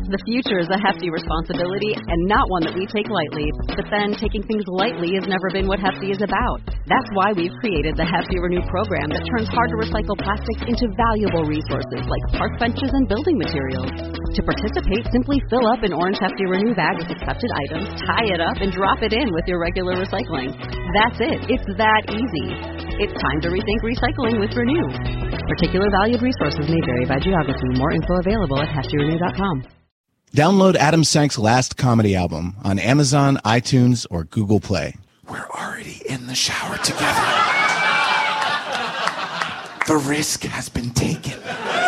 The future is a hefty responsibility and not one that we take lightly. But then taking things lightly has never been what Hefty is about. That's why we've created the Hefty Renew program that turns hard-to-recycle plastics into valuable resources like park benches and building materials. To participate, simply fill up an orange Hefty Renew bag with accepted items, tie it up, and drop it in with your regular recycling. That's it. It's that easy. It's time to rethink recycling with Renew. Particular valued resources may vary by geography. More info available at heftyrenew.com. Download Adam Sank's last comedy album on Amazon, iTunes, or Google Play. We're already in the shower together. The risk has been taken.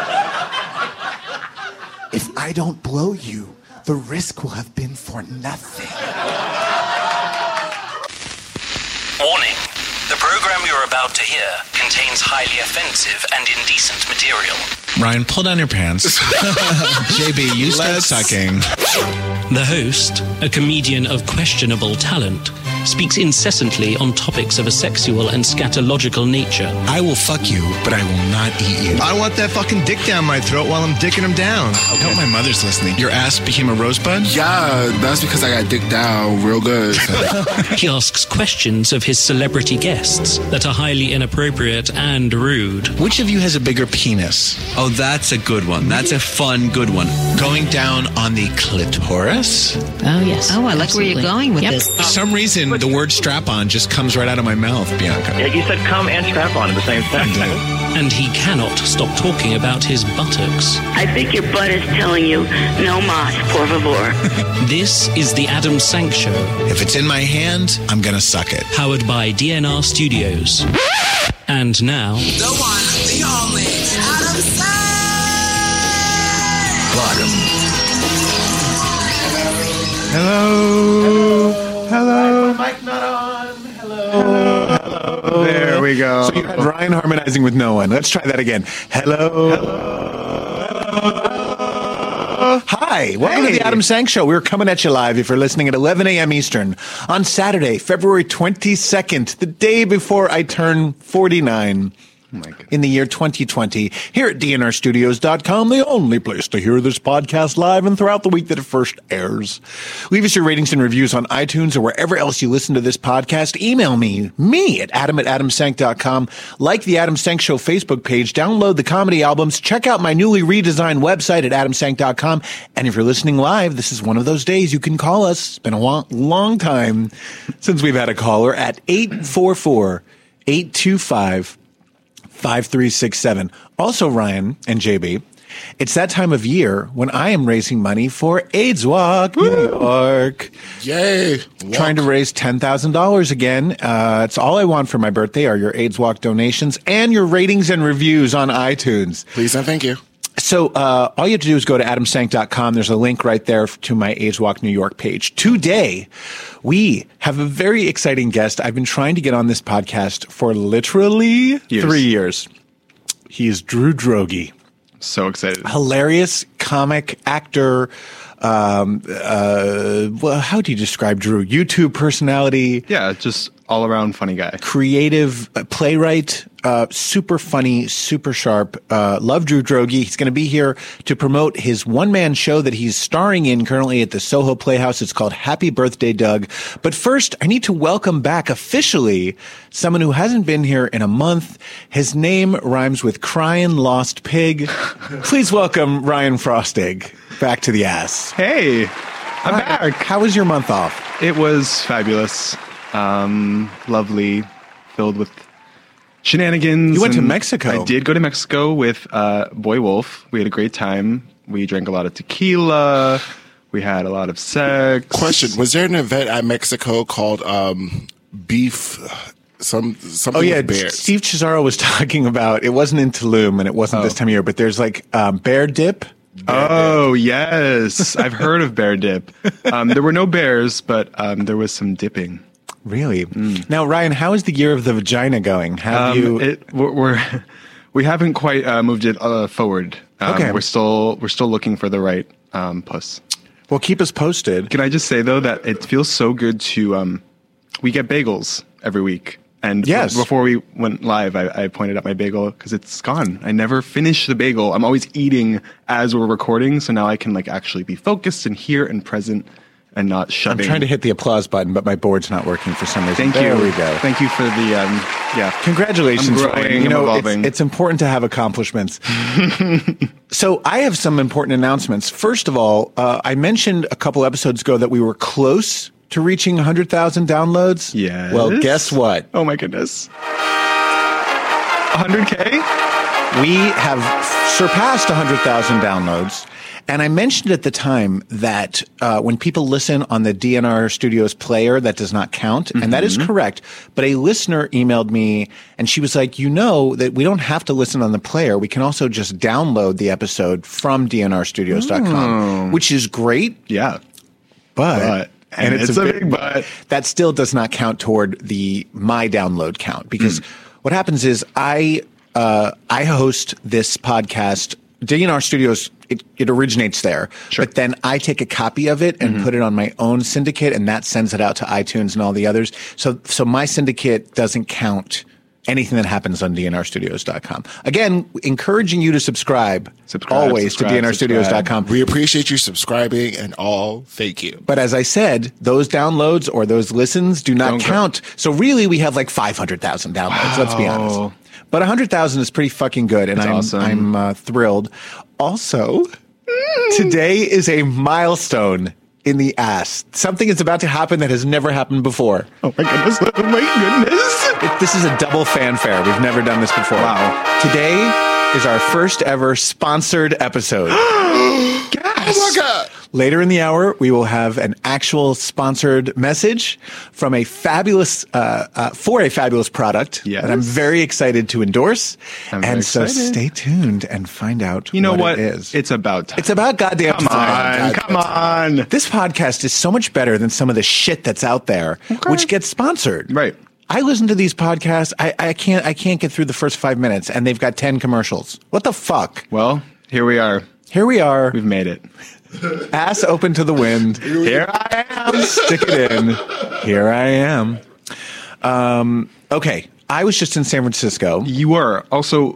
If I don't blow you, the risk will have been for nothing. Warning. The program you're about to hear contains highly offensive and indecent material. Ryan, pull down your pants. JB, you start sucking. The host, a comedian of questionable talent, speaks incessantly on topics of a sexual and scatological nature. I will fuck you, but I will not eat you. I want that fucking dick down my throat while I'm dicking him down. I hope my mother's listening. Your ass became a rosebud? Yeah, that's because I got dicked down real good. He asks questions of his celebrity guests that are highly inappropriate and rude. Which of you has a bigger penis? Oh, that's a good one. That's a fun, good one. Going down on the clitoris? Oh, yes. Oh, I like where you're going with this. For some reason, the word strap-on just comes right out of my mouth, Bianca. Yeah, you said come and strap-on at the same time. And he cannot stop talking about his buttocks. I think your butt is telling you, no mas, por favor. This is the Adam Sank Show. If it's in my hand, I'm gonna suck it. Powered by DNR Studios. And now... the one, the only, Adam Sank! Bottom. Hello. Hello. My mic not on. Hello. Hello. There we go. So you had Ryan harmonizing with no one. Let's try that again. Hello. Hi. Welcome to the Adam Sank Show. We're coming at you live if you're listening at 11 a.m. Eastern on Saturday, February 22nd, the day before I turn 49. In the year 2020, here at DNRstudios.com, the only place to hear this podcast live and throughout the week that it first airs. Leave us your ratings and reviews on iTunes or wherever else you listen to this podcast. Email me at adam@adamsank.com. Like the Adam Sank Show Facebook page. Download the comedy albums. Check out my newly redesigned website at adamsank.com. And if you're listening live, this is one of those days you can call us. It's been a long time since we've had a caller at 844-825-5367. Also, Ryan and JB, it's that time of year when I am raising money for AIDS Walk New York. Yay. Trying to raise $10,000 again. It's all I want for my birthday are your AIDS Walk donations and your ratings and reviews on iTunes. Please and thank you. So all you have to do is go to adamsank.com. There's a link right there to my AIDS Walk New York page. Today, we have a very exciting guest. I've been trying to get on this podcast for literally 3 years. He is Drew Droege. So excited. Hilarious comic, actor. Well, how do you describe Drew? YouTube personality. Yeah, just all around funny guy. Creative playwright, super funny, super sharp. Love Drew Droege. He's going to be here to promote his one-man show that he's starring in currently at the Soho Playhouse. It's called Happy Birthday, Doug. But first, I need to welcome back officially someone who hasn't been here in a month. His name rhymes with Cryin' Lost Pig. Please welcome Ryan Frostig back to the ass. Hey, I'm back. How was your month off? It was fabulous. Lovely, filled with shenanigans. You went to Mexico. I did go to Mexico with Boy Wolf. We had a great time. We drank a lot of tequila. We had a lot of sex. Question: was there an event at Mexico called Beef? Something oh yeah, with bears? Steve Cesaro was talking about. It wasn't in Tulum, and it wasn't this time of year. But there's like bear dip. Bear dip. Yes, I've heard of bear dip. There were no bears, but there was some dipping. Really? Now, Ryan, how is the year of the vagina going? Have you? We haven't quite moved it forward. Okay, we're still looking for the right puss. Well, keep us posted. Can I just say though that it feels so good to we get bagels every week And before we went live, I pointed out my bagel because it's gone. I never finish the bagel. I'm always eating as we're recording, so now I can like actually be focused and here and present and not shoving. I'm trying to hit the applause button, but my board's not working for some reason. Thank you. There we go. Thank you for the Congratulations, I'm growing, Ryan. You know, I'm evolving. it's important to have accomplishments. So I have some important announcements. First of all, I mentioned a couple episodes ago that we were close to reaching 100,000 downloads. Yes. Well, guess what? Oh my goodness. 100K? We have surpassed 100,000 downloads. And I mentioned at the time that when people listen on the DNR Studios player, that does not count. And that is correct. But a listener emailed me and she was like, you know that we don't have to listen on the player. We can also just download the episode from DNRstudios.com, which is great. Yeah. But and it's a big but. That still does not count toward my download count because what happens is I host this podcast. DNR Studios, it originates there, but then I take a copy of it and put it on my own syndicate, and that sends it out to iTunes and all the others. So my syndicate doesn't count anything that happens on DNRstudios.com. Again, encouraging you to subscribe always to DNRstudios.com. We appreciate you subscribing and all. Thank you. But as I said, those downloads or those listens do not count. So really, we have like 500,000 downloads, let's be honest. But 100,000 is pretty fucking good, and I'm thrilled. Also, today is a milestone in the ass. Something is about to happen that has never happened before. Oh my goodness. Oh my goodness. This is a double fanfare. We've never done this before. Wow. Today is our first ever sponsored episode. Yes. Oh my God. Later in the hour, we will have an actual sponsored message from a fabulous, for a fabulous product that I'm very excited to endorse. So stay tuned and find out what it is. It's about time. It's about goddamn time. Come on. This podcast is so much better than some of the shit that's out there, which gets sponsored. Right. I listen to these podcasts. I can't get through the first 5 minutes, and they've got 10 commercials. What the fuck? Well, here we are. We've made it. Ass open to the wind. Here I am. Stick it in. Here I am. Okay. I was just in San Francisco. You were. Also,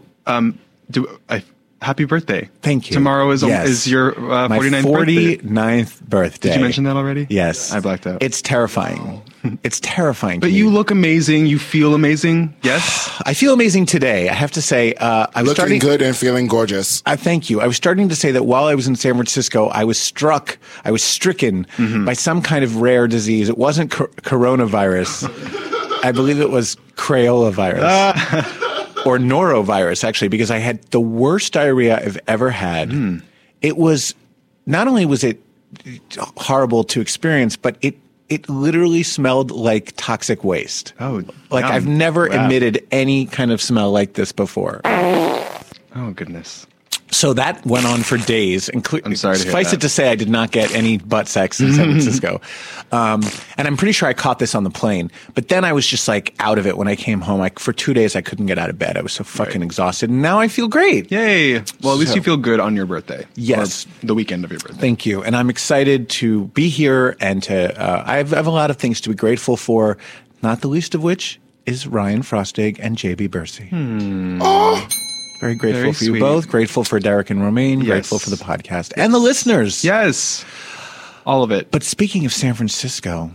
happy birthday. Thank you. Tomorrow is your 49th 49th birthday. Did you mention that already? Yes. I blacked out. It's terrifying. It's terrifying. But you look amazing. You feel amazing. Yes? I feel amazing today. I have to say, I was looking good and feeling gorgeous. Thank you. I was starting to say that while I was in San Francisco, I was stricken by some kind of rare disease. It wasn't coronavirus. I believe it was Crayola virus. Or norovirus, actually, because I had the worst diarrhea I've ever had. It was, not only was it horrible to experience, but it literally smelled like toxic waste. Oh, like I've never emitted any kind of smell like this before. Oh, goodness. So that went on for days. I'm sorry to hear Suffice that. it to say, I did not get any butt sex in San Francisco. And I'm pretty sure I caught this on the plane. But then I was just like out of it when I came home. For 2 days, I couldn't get out of bed. I was so fucking exhausted. And now I feel great. Yay. Well, at least you feel good on your birthday. Yes. Or the weekend of your birthday. Thank you. And I'm excited to be here and to, I have a lot of things to be grateful for, not the least of which is Ryan Frostig and JB Bursey. Oh. Very grateful Very for you sweet. both. Grateful for Derek and Romaine. Yes. Grateful for the podcast and the listeners. Yes. All of it. But speaking of San Francisco,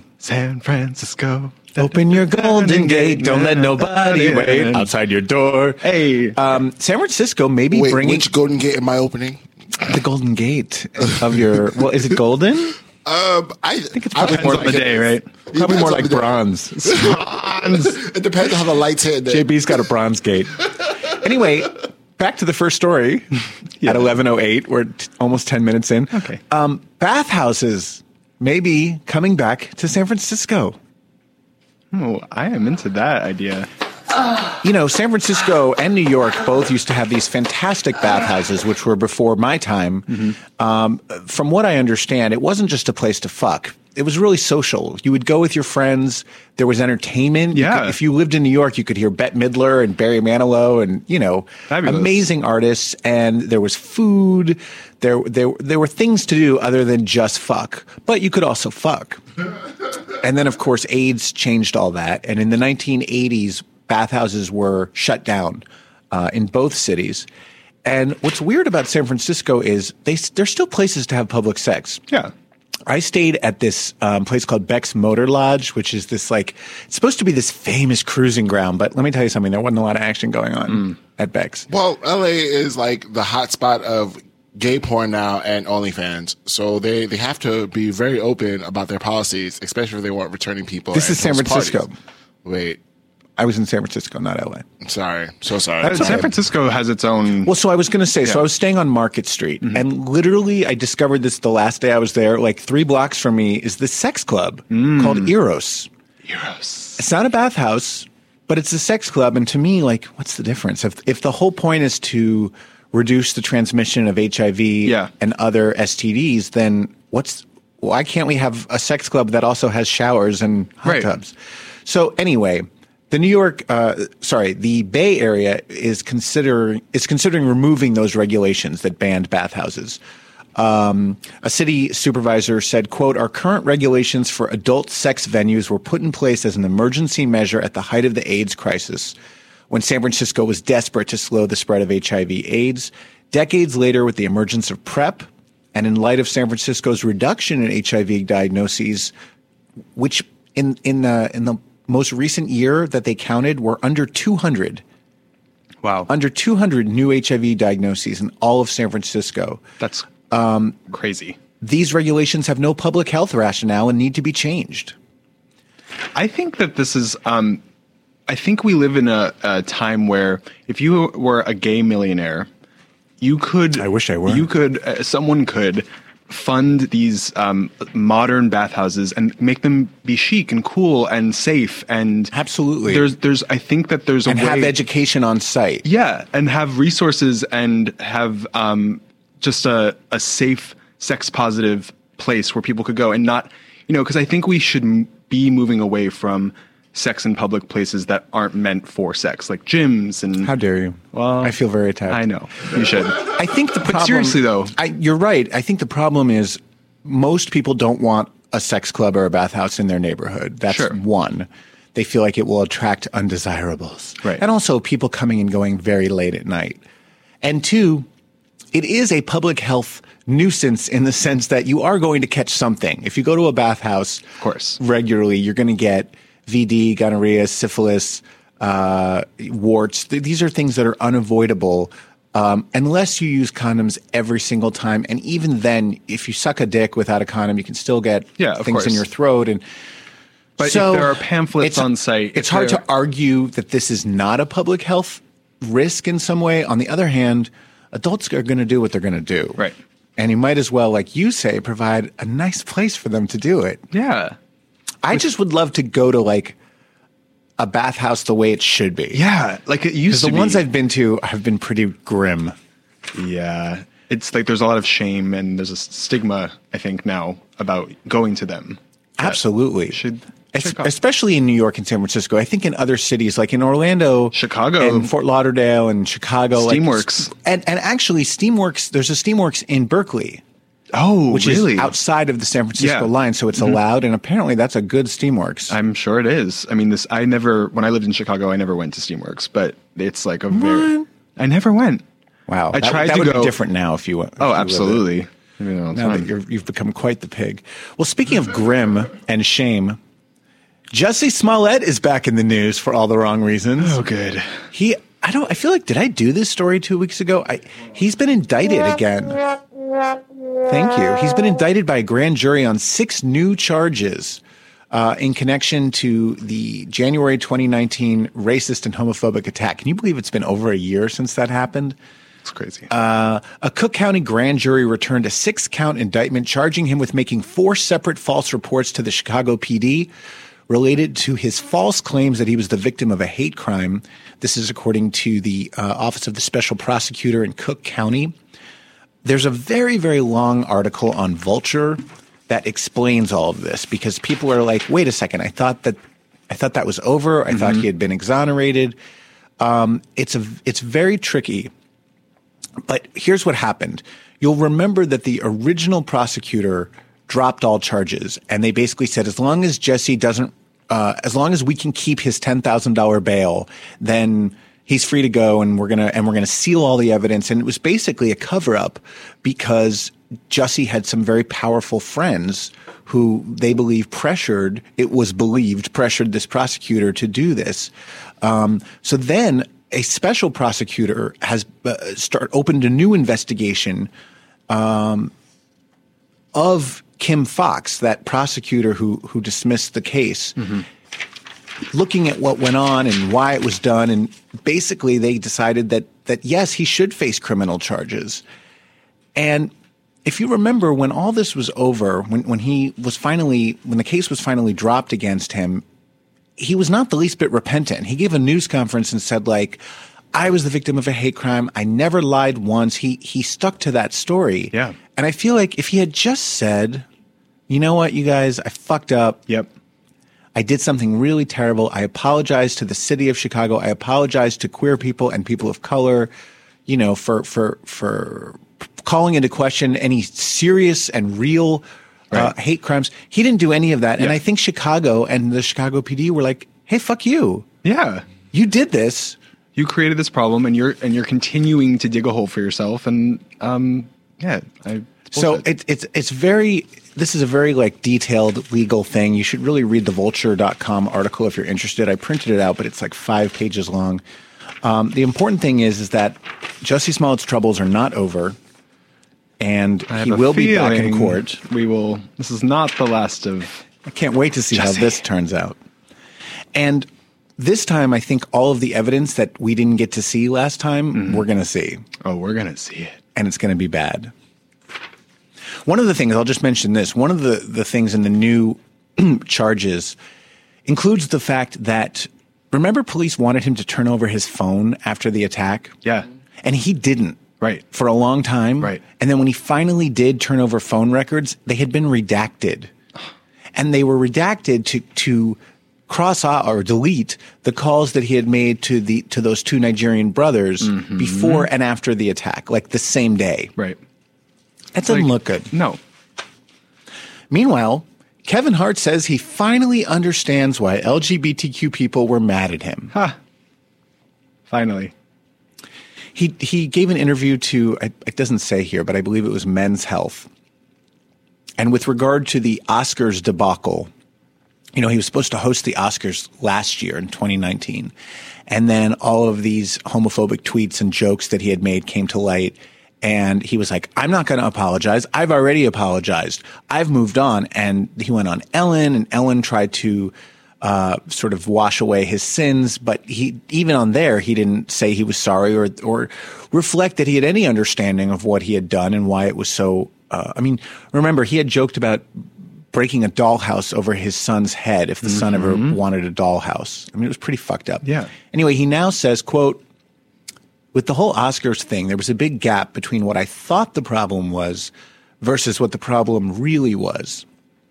Open your golden gate. Don't let nobody wait outside your door. Hey. San Francisco maybe Wait, bringing which Golden Gate am I opening? the golden gate of your. Well, is it golden? I think it's probably Depends on the day, right? Probably more like bronze. It depends on how the lights hit. JB's got a bronze gate. Anyway, back to the first story at 11:08. We're almost 10 minutes in. Okay. Bathhouses may be coming back to San Francisco. Oh, I am into that idea. You know, San Francisco and New York both used to have these fantastic bathhouses, which were before my time. From what I understand, it wasn't just a place to fuck. It was really social. You would go with your friends. There was entertainment. Yeah. If you lived in New York, you could hear Bette Midler and Barry Manilow and, Fabulous. amazing artists. And there was food. There were things to do other than just fuck. But you could also fuck. And then, of course, AIDS changed all that. And in the 1980s, bathhouses were shut down in both cities. And what's weird about San Francisco is there's still places to have public sex. Yeah. I stayed at this place called Beck's Motor Lodge, which is this it's supposed to be this famous cruising ground. But let me tell you something, there wasn't a lot of action going on at Beck's. Well, LA is like the hotspot of gay porn now and OnlyFans. So they have to be very open about their policies, especially if they want returning people. This is San Francisco. Parties. Wait. I was in San Francisco, not LA. Sorry. So sorry. San Francisco has its own. Well, so I was going to say, so I was staying on Market Street, and literally I discovered this the last day I was there. Like 3 blocks from me is this sex club called Eros. Eros. It's not a bathhouse, but it's a sex club. And to me, like, what's the difference? If the whole point is to reduce the transmission of HIV and other STDs, then why can't we have a sex club that also has showers and hot tubs? So anyway, the Bay Area is considering removing those regulations that banned bathhouses. A city supervisor said, quote, "Our current regulations for adult sex venues were put in place as an emergency measure at the height of the AIDS crisis, when San Francisco was desperate to slow the spread of HIV/AIDS. Decades later, with the emergence of PrEP, and in light of San Francisco's reduction in HIV diagnoses, which in the most recent year that they counted were under 200. Wow. Under 200 new HIV diagnoses in all of San Francisco. That's crazy. These regulations have no public health rationale and need to be changed. I think that this is I think we live in a time where if you were a gay millionaire, you could. I wish I were. You could. Someone could fund these modern bathhouses and make them be chic and cool and safe and absolutely. There's. I think that there's a way, have education on site. Yeah, and have resources and have just a safe, sex positive place where people could go and not, because I think we should be moving away from sex in public places that aren't meant for sex, like gyms and. How dare you? Well, I feel very attacked. I know you should. I think the problem. But seriously, though, you're right. I think the problem is most people don't want a sex club or a bathhouse in their neighborhood. That's one. They feel like it will attract undesirables, right? And also people coming and going very late at night. And 2, it is a public health nuisance in the sense that you are going to catch something. If you go to a bathhouse, of course, regularly, you're going to get VD, gonorrhea, syphilis, warts. These are things that are unavoidable unless you use condoms every single time. And even then, if you suck a dick without a condom, you can still get things in your throat. But so if there are pamphlets on site, it's hard to argue that this is not a public health risk in some way. On the other hand, adults are going to do what they're going to do. Right. And you might as well, like you say, provide a nice place for them to do it. Yeah. I just would love to go to like a bathhouse the way it should be. Yeah, like it used to be. The ones I've been to have been pretty grim. Yeah. It's like there's a lot of shame and there's a stigma, I think, now about going to them. Absolutely. Should especially in New York and San Francisco. I think in other cities like in Orlando, Chicago, and Fort Lauderdale and Chicago. Steamworks. And actually Steamworks, there's a Steamworks in Berkeley. Oh, which really? is outside of the San Francisco line, so it's allowed, and apparently that's a good Steamworks. I'm sure it is. I mean, when I lived in Chicago, I never went to Steamworks, but it's like I never went. Wow. I tried that to would go. be different now if you went. Oh, absolutely. Now that you've become quite the pig. Well, speaking of grim and shame, Jussie Smollett is back in the news for all the wrong reasons. Oh, good. I feel like, did I do this story 2 weeks ago? He's been indicted again. Thank you. He's been indicted by a grand jury on 6 new charges in connection to the January 2019 racist and homophobic attack. Can you believe it's been over a year since that happened? It's crazy. A Cook County grand jury returned a 6-count indictment charging him with making 4 separate false reports to the Chicago PD related to his false claims that he was the victim of a hate crime. This is according to the Office of the Special Prosecutor in Cook County. There's a very, very long article on Vulture that explains all of this because people are like, wait a second, I thought that was over. I thought he had been exonerated. It's very tricky. But here's what happened. You'll remember that the original prosecutor dropped all charges. And they basically said, as long as Jesse doesn't, as long as we can keep his $10,000 bail, then he's free to go, and we're gonna seal all the evidence. And it was basically a cover up because Jussie had some very powerful friends who they believe pressured this prosecutor to do this. So then a special prosecutor has opened a new investigation of Kim Foxx, that prosecutor who dismissed the case, looking at what went on and why it was done. And basically they decided that yes, he should face criminal charges. And if you remember, when all this was over, when the case was finally dropped against him, he was not the least bit repentant. He gave a news conference and said, like, I was the victim of a hate crime. I never lied once. He stuck to that story. Yeah. And I feel like if he had just said, you know what, you guys, I fucked up. Yep. I did something really terrible. I apologize to the city of Chicago. I apologize to queer people and people of color, you know, for calling into question any serious and real hate crimes. He didn't do any of that. Yeah. And I think Chicago and the Chicago PD were like, hey, fuck you. Yeah. You did this. You created this problem, and you're continuing to dig a hole for yourself. And so it's very. This is a very like detailed legal thing. You should really read the Vulture.com article if you're interested. I printed it out, but it's like 5 pages long. The important thing is that Jussie Smollett's troubles are not over, and he will be back in court. This is not the last of. I can't wait to see how this turns out. And this time, I think all of the evidence that we didn't get to see last time, we're going to see. Oh, we're going to see it. And it's going to be bad. One of the things, I'll just mention this, one of the things in the new charges includes the fact that, remember, police wanted him to turn over his phone after the attack? Yeah. And he didn't. Right. For a long time. Right. And then when he finally did turn over phone records, they had been redacted. And they were redacted to cross out or delete the calls that he had made to those two Nigerian brothers before and after the attack, like the same day. Right. That doesn't look good. No. Meanwhile, Kevin Hart says he finally understands why LGBTQ people were mad at him. Finally. He gave an interview to, it doesn't say here, but I believe it was Men's Health. And with regard to the Oscars debacle, you know, he was supposed to host the Oscars last year in 2019. And then all of these homophobic tweets and jokes that he had made came to light. And he was like, I'm not going to apologize. I've already apologized. I've moved on. And he went on Ellen, and Ellen tried to sort of wash away his sins. But even on there, he didn't say he was sorry or reflect that he had any understanding of what he had done and why it was so. Remember, he had joked about breaking a dollhouse over his son's head if the son ever wanted a dollhouse. I mean, it was pretty fucked up. Yeah. Anyway, he now says, quote, with the whole Oscars thing, there was a big gap between what I thought the problem was versus what the problem really was.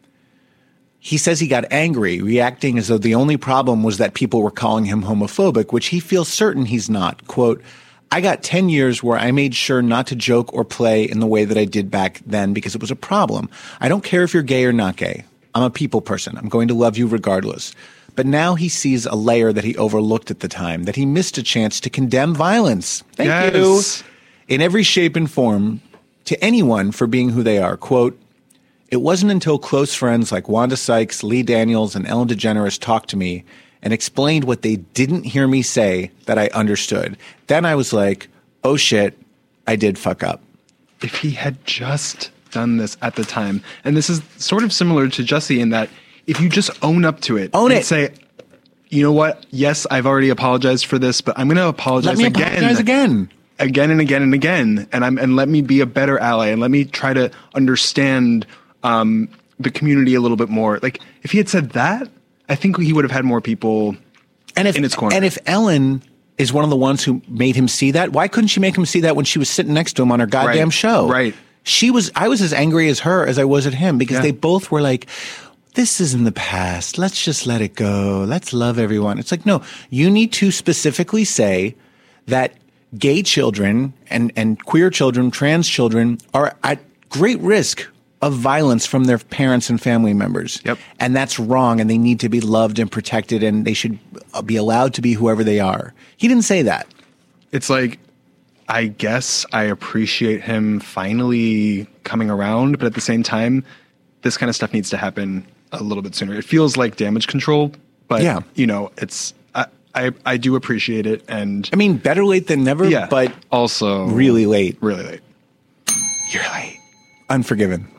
He says he got angry, reacting as though the only problem was that people were calling him homophobic, which he feels certain he's not. Quote, I got 10 years where I made sure not to joke or play in the way that I did back then because it was a problem. I don't care if you're gay or not gay. I'm a people person. I'm going to love you regardless. But now he sees a layer that he overlooked at the time, that he missed a chance to condemn violence. Thank you. In every shape and form to anyone for being who they are. Quote, it wasn't until close friends like Wanda Sykes, Lee Daniels, and Ellen DeGeneres talked to me and explained what they didn't hear me say that I understood. Then I was like, oh shit, I did fuck up. If he had just done this at the time, and this is sort of similar to Jussie in that if you just own up to it. Own it. Say, you know what? Yes, I've already apologized for this, but I'm going to apologize again. Apologize again. Again and again and again. And let me be a better ally, and let me try to understand the community a little bit more. Like, if he had said that, I think he would have had more people in his corner. And if Ellen is one of the ones who made him see that, why couldn't she make him see that when she was sitting next to him on her goddamn show? Right. I was as angry as her as I was at him because they both were like, this is in the past. Let's just let it go. Let's love everyone. It's like, no, you need to specifically say that gay children and queer children, trans children are at great risk of violence from their parents and family members. Yep. And that's wrong, and they need to be loved and protected, and they should be allowed to be whoever they are. He didn't say that. It's like, I guess I appreciate him finally coming around, but at the same time, this kind of stuff needs to happen a little bit sooner. It feels like damage control, but it's I do appreciate it. And I mean, better late than never, but also really late. Really late. You're late. Unforgiven.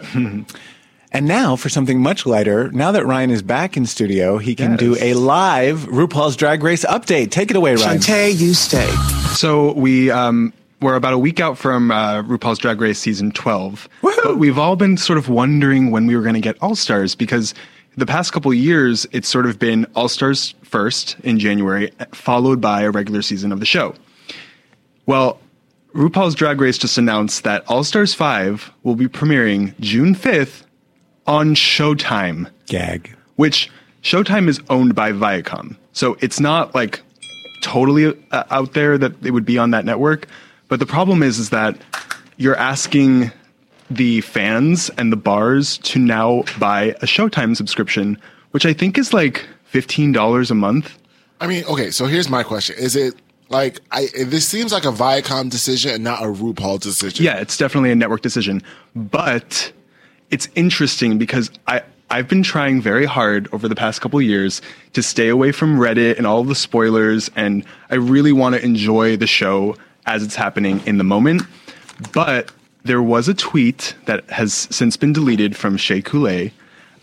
And now for something much lighter, now that Ryan is back in studio, he can do a live RuPaul's Drag Race update. Take it away, Ryan. Shantae, you stay. So we're about a week out from RuPaul's Drag Race season 12. Woo-hoo! But we've all been sort of wondering when we were going to get All-Stars, because the past couple of years, it's sort of been All-Stars first in January, followed by a regular season of the show. Well, RuPaul's Drag Race just announced that All-Stars 5 will be premiering June 5th on Showtime. Gag. Which Showtime is owned by Viacom. So it's not like totally out there that it would be on that network. But the problem is that you're asking the fans and the bars to now buy a Showtime subscription, which I think is like $15 a month. I mean, okay, so here's my question. Is it like, this seems like a Viacom decision and not a RuPaul decision. Yeah, it's definitely a network decision. But it's interesting because I've been trying very hard over the past couple of years to stay away from Reddit and all of the spoilers, and I really want to enjoy the show as it's happening in the moment. But there was a tweet that has since been deleted from Shea Coulee,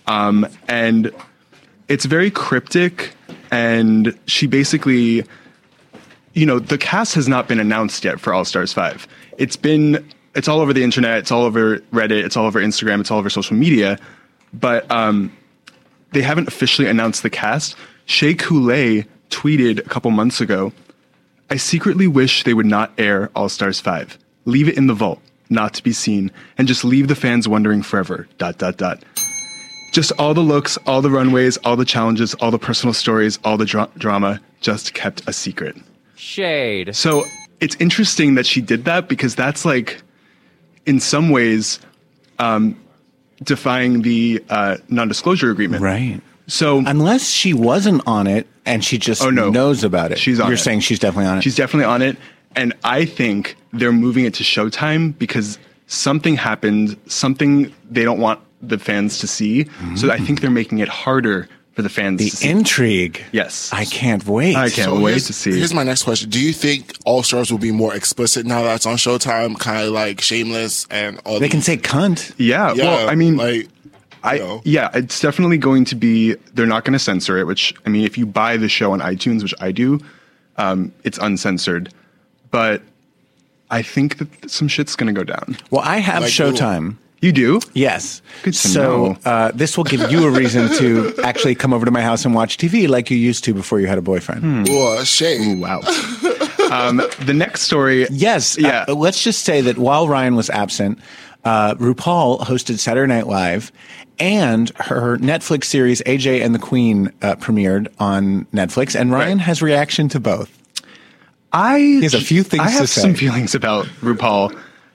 and it's very cryptic, and she basically, the cast has not been announced yet for All-Stars 5. It's all over the internet, it's all over Reddit, it's all over Instagram, it's all over social media, but they haven't officially announced the cast. Shea Coulee tweeted a couple months ago, "I secretly wish they would not air All-Stars 5. Leave it in the vault, not to be seen, and just leave the fans wondering forever, ... Just all the looks, all the runways, all the challenges, all the personal stories, all the drama, just kept a secret." Shade. So it's interesting that she did that, because that's like, in some ways, defying the non-disclosure agreement. Right. So unless she wasn't on it and she just knows about it. She's on it. You're saying she's definitely on it. She's definitely on it. And I think they're moving it to Showtime because something happened, something they don't want the fans to see. Mm-hmm. So I think they're making it harder for the fans to see. The intrigue. Yes. I can't wait. I can't wait to see. Here's my next question. Do you think All-Stars will be more explicit now that it's on Showtime, kind of like Shameless and all They can say cunt. Yeah. Well, I mean, it's definitely going to be, they're not going to censor it, which, I mean, if you buy the show on iTunes, which I do, it's uncensored. But I think that some shit's going to go down. Well, I have Showtime. You do? Yes. Good to know. This will give you a reason to actually come over to my house and watch TV like you used to before you had a boyfriend. Shame. Ooh, wow. The next story. Yes. Yeah. Let's just say that while Ryan was absent, RuPaul hosted Saturday Night Live, and her Netflix series AJ and the Queen premiered on Netflix, and Ryan has reaction to both. He has a few things to say. I have some feelings about RuPaul.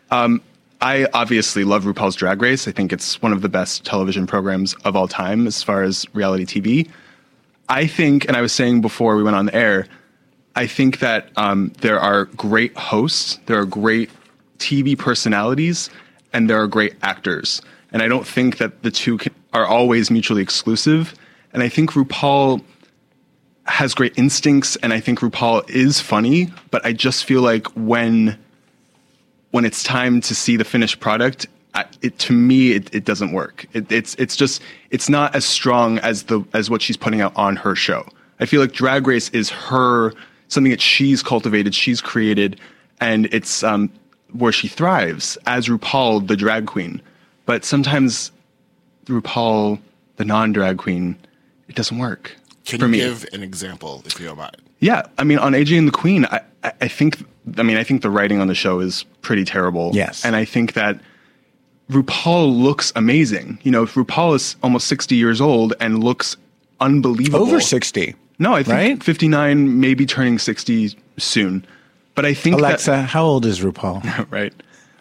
I obviously love RuPaul's Drag Race. I think it's one of the best television programs of all time as far as reality TV. I think, and I was saying before we went on the air, I think that there are great hosts, there are great TV personalities, and there are great actors. And I don't think that the two are always mutually exclusive. And I think RuPaul has great instincts, and I think RuPaul is funny, but I just feel like when it's time to see the finished product, to me, it doesn't work. It's not as strong as what she's putting out on her show. I feel like Drag Race is something that she's cultivated, she's created, and it's where she thrives as RuPaul, the drag queen. But sometimes RuPaul, the non-drag queen, it doesn't work. Can you give an example, if you don't mind? Yeah, I mean, on AJ and the Queen, I think the writing on the show is pretty terrible. Yes. And I think that RuPaul looks amazing. RuPaul is almost 60 years old and looks unbelievable. Over 60. No, I think 59, maybe turning 60 soon. But I think Alexa, how old is RuPaul? Right.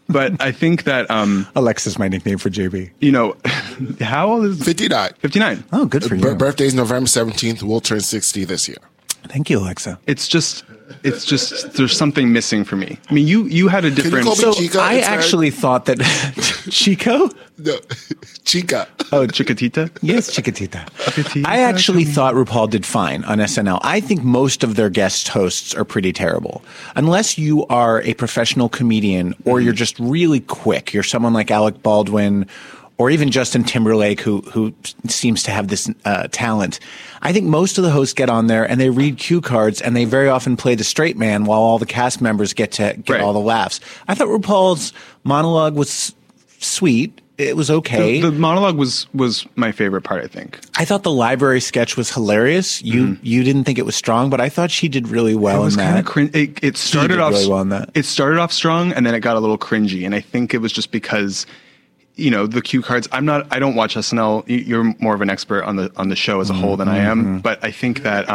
But I think that Alexa's my nickname for JB. You know, how old is 59? 59. Oh, good for you. Birthday's November 17th. We'll turn 60 this year. Thank you, Alexa. It's just there's something missing for me. I mean, you had a different. Can you call me Chica? I actually thought that Chico. No, Chica. Oh, Chiquitita? Yes, Chiquitita. I actually thought RuPaul did fine on SNL. I think most of their guest hosts are pretty terrible. Unless you are a professional comedian or you're just really quick. You're someone like Alec Baldwin or even Justin Timberlake, who seems to have this talent. I think most of the hosts get on there and they read cue cards and they very often play the straight man while all the cast members get all the laughs. I thought RuPaul's monologue was sweet. It was okay. The monologue was my favorite part, I think. I thought the library sketch was hilarious. You didn't think it was strong, but I thought she did really well in that. It started off really well in that. It started off strong and then it got a little cringy, and I think it was just because the cue cards. I don't watch SNL. You're more of an expert on the show as a whole than I am, but I think that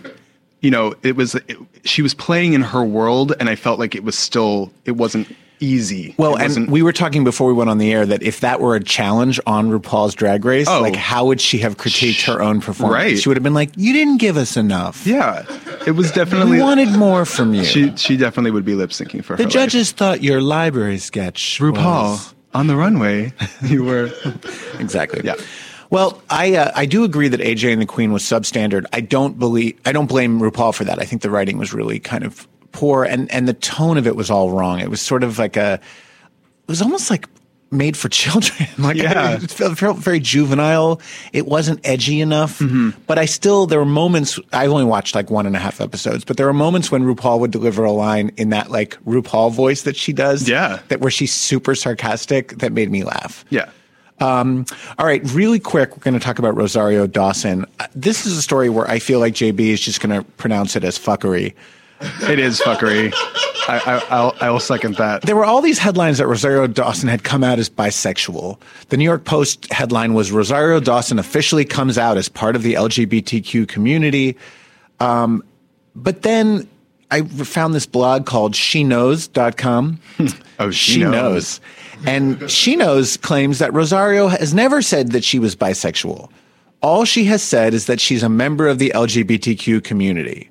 she was playing in her world, and I felt like it wasn't easy. Well, and we were talking before we went on the air that if that were a challenge on RuPaul's Drag Race, how would she have critiqued her own performance? Right. She would have been like, "You didn't give us enough." Yeah, it was definitely. We wanted more from you. She definitely would be lip syncing for her. The judges thought your library sketch, RuPaul, on the runway, you were exactly. Yeah. Well, I do agree that AJ and the Queen was substandard. I don't blame RuPaul for that. I think the writing was really kind of poor, and the tone of it was all wrong. It was sort of like it was almost like made for children. It felt very juvenile. It wasn't edgy enough, but there were moments, I only watched like 1.5 episodes, but there were moments when RuPaul would deliver a line in that like RuPaul voice that she does. Yeah. Where she's super sarcastic, that made me laugh. Yeah. All right, really quick, we're going to talk about Rosario Dawson. This is a story where I feel like JB is just going to pronounce it as fuckery. It is fuckery. I'll second that. There were all these headlines that Rosario Dawson had come out as bisexual. The New York Post headline was Rosario Dawson officially comes out as part of the LGBTQ community. But then I found this blog called SheKnows.com. Oh, She Knows. And She Knows claims that Rosario has never said that she was bisexual. All she has said is that she's a member of the LGBTQ community.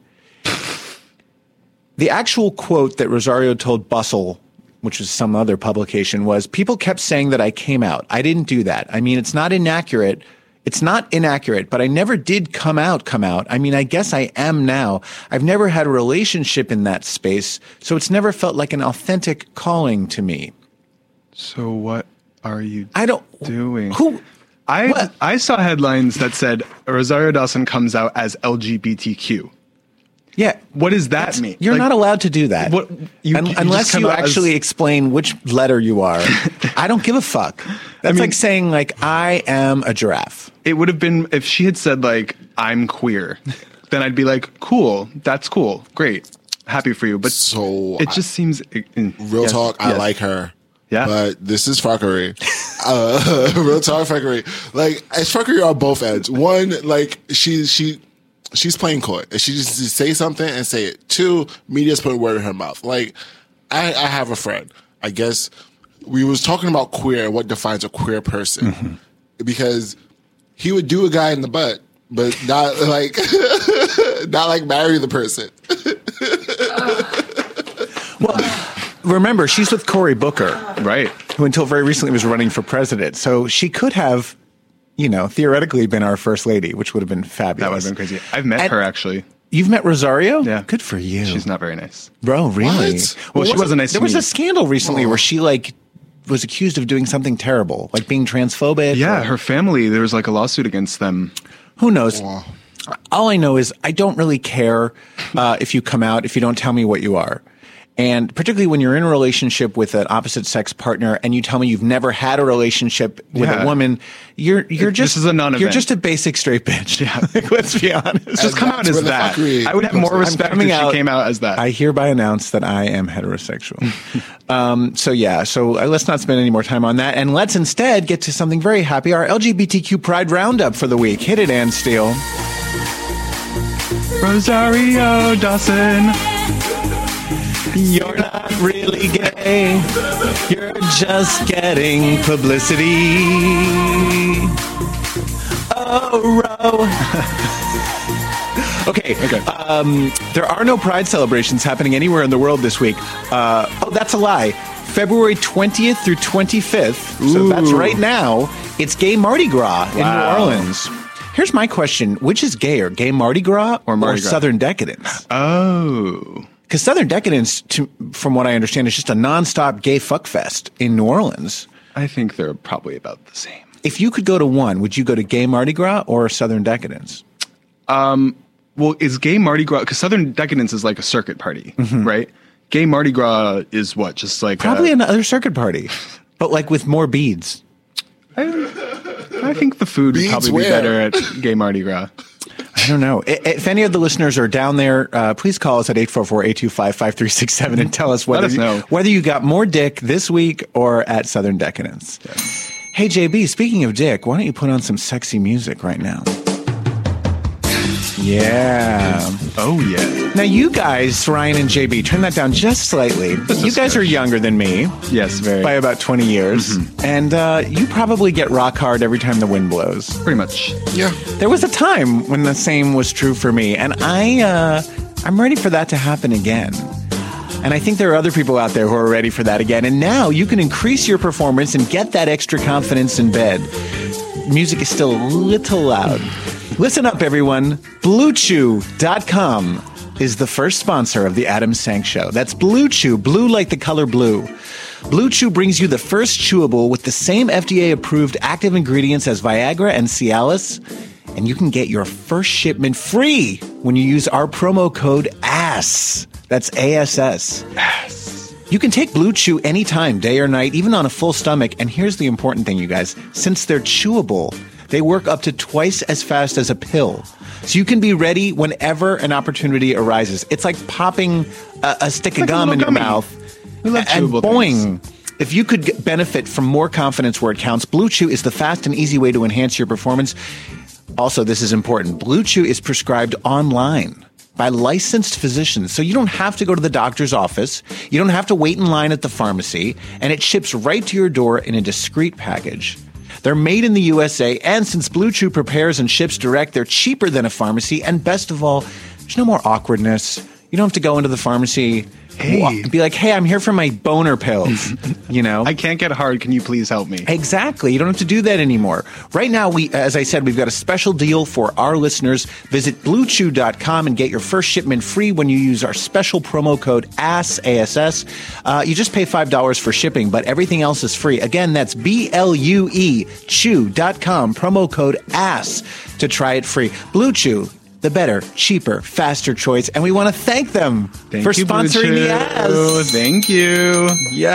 The actual quote that Rosario told Bustle, which was some other publication, was, "People kept saying that I came out. I didn't do that. I mean, it's not inaccurate. It's not inaccurate, but I never did come out. I mean, I guess I am now. I've never had a relationship in that space, so it's never felt like an authentic calling to me." So what are you doing? Who? I saw headlines that said Rosario Dawson comes out as LGBTQ. Yeah. What does that mean? You're not allowed to do that. Unless you actually explain which letter you are. I don't give a fuck. That's like saying, like, I am a giraffe. It would have been, if she had said, like, I'm queer, then I'd be like, cool, that's cool, great, happy for you. But it just seems... Real talk, I like her. Yeah. But this is fuckery. Real talk fuckery. Like, it's fuckery on both ends. One, like, she's playing coy. She just say something and say it. Two, media's putting word in her mouth. Like, I have a friend. I guess we was talking about queer, what defines a queer person. Because he would do a guy in the butt, but not like marry the person. Well, remember, she's with Cory Booker. Right. Who until very recently was running for president. So she could have, theoretically been our first lady, which would have been fabulous. That would have been crazy. I've met her, actually. You've met Rosario? Yeah. Good for you. She's not very nice. Bro, really? What? Well, she wasn't nice to me. There was a scandal recently where she, was accused of doing something terrible, like being transphobic. Yeah, her family, there was, a lawsuit against them. Who knows? All I know is I don't really care if you come out, if you don't tell me what you are. And particularly when you're in a relationship with an opposite sex partner and you tell me you've never had a relationship with a woman, you're just this is a non-event. You're just a basic straight bitch. Yeah. Let's be honest. Just come out as that. I would have more respect if she came out as that. I hereby announce that I am heterosexual. So let's not spend any more time on that. And let's instead get to something very happy, our LGBTQ Pride Roundup for the week. Hit it, Ann Steele. Rosario Dawson. You're not really gay. You're just getting publicity. Oh, Ro. Okay. There are no Pride celebrations happening anywhere in the world this week. That's a lie. February 20th through 25th, so that's right now, it's Gay Mardi Gras in New Orleans. Here's my question. Which is gayer, Gay Mardi Gras or Southern Decadence? Oh. Because Southern Decadence, from what I understand, is just a nonstop gay fuck fest in New Orleans. I think they're probably about the same. If you could go to one, would you go to Gay Mardi Gras or Southern Decadence? Well, is Gay Mardi Gras, because Southern Decadence is like a circuit party, right? Gay Mardi Gras is what? Just like probably another circuit party, but like with more beads. I think the food would probably be better at Gay Mardi Gras. I don't know. If any of the listeners are down there, please call us at 844-825-5367 and tell us whether you got more dick this week or at Southern Decadence. Yes. Hey, JB, speaking of dick, why don't you put on some sexy music right now? Yeah. Oh, yeah. Now, you guys, Ryan and JB, turn that down just slightly. You guys are younger than me. Yes, very. By about 20 years. And you probably get rock hard every time the wind blows. Pretty much. Yeah. There was a time when the same was true for me. And I'm ready for that to happen again. And I think there are other people out there who are ready for that again. And now you can increase your performance and get that extra confidence in bed. Music is still a little loud. Listen up, everyone. BlueChew.com is the first sponsor of the Adam Sank Show. That's Blue Chew, blue like the color blue. Blue Chew brings you the first chewable with the same FDA-approved active ingredients as Viagra and Cialis. And you can get your first shipment free when you use our promo code ASS. That's ASS. You can take Blue Chew anytime, day or night, even on a full stomach. And here's the important thing, you guys. Since they're chewable, they work up to twice as fast as a pill. So you can be ready whenever an opportunity arises. It's like popping a stick of gum in your mouth. We love and chewable boing. If you could benefit from more confidence where it counts, Blue Chew is the fast and easy way to enhance your performance. Also, this is important. Blue Chew is prescribed online by licensed physicians. So you don't have to go to the doctor's office. You don't have to wait in line at the pharmacy. And it ships right to your door in a discreet package. They're made in the USA, and since Blue Chew prepares and ships direct, they're cheaper than a pharmacy, and best of all, there's no more awkwardness. You don't have to go into the pharmacy and be like, hey, I'm here for my boner pills, you know? I can't get hard. Can you please help me? Exactly. You don't have to do that anymore. Right now, as I said, we've got a special deal for our listeners. Visit BlueChew.com and get your first shipment free when you use our special promo code ASS. You just pay $5 for shipping, but everything else is free. Again, that's BLUE Chew.com, promo code ASS to try it free. Blue Chew, the better, cheaper, faster choice. And we want to thank them for sponsoring the ads. Thank you.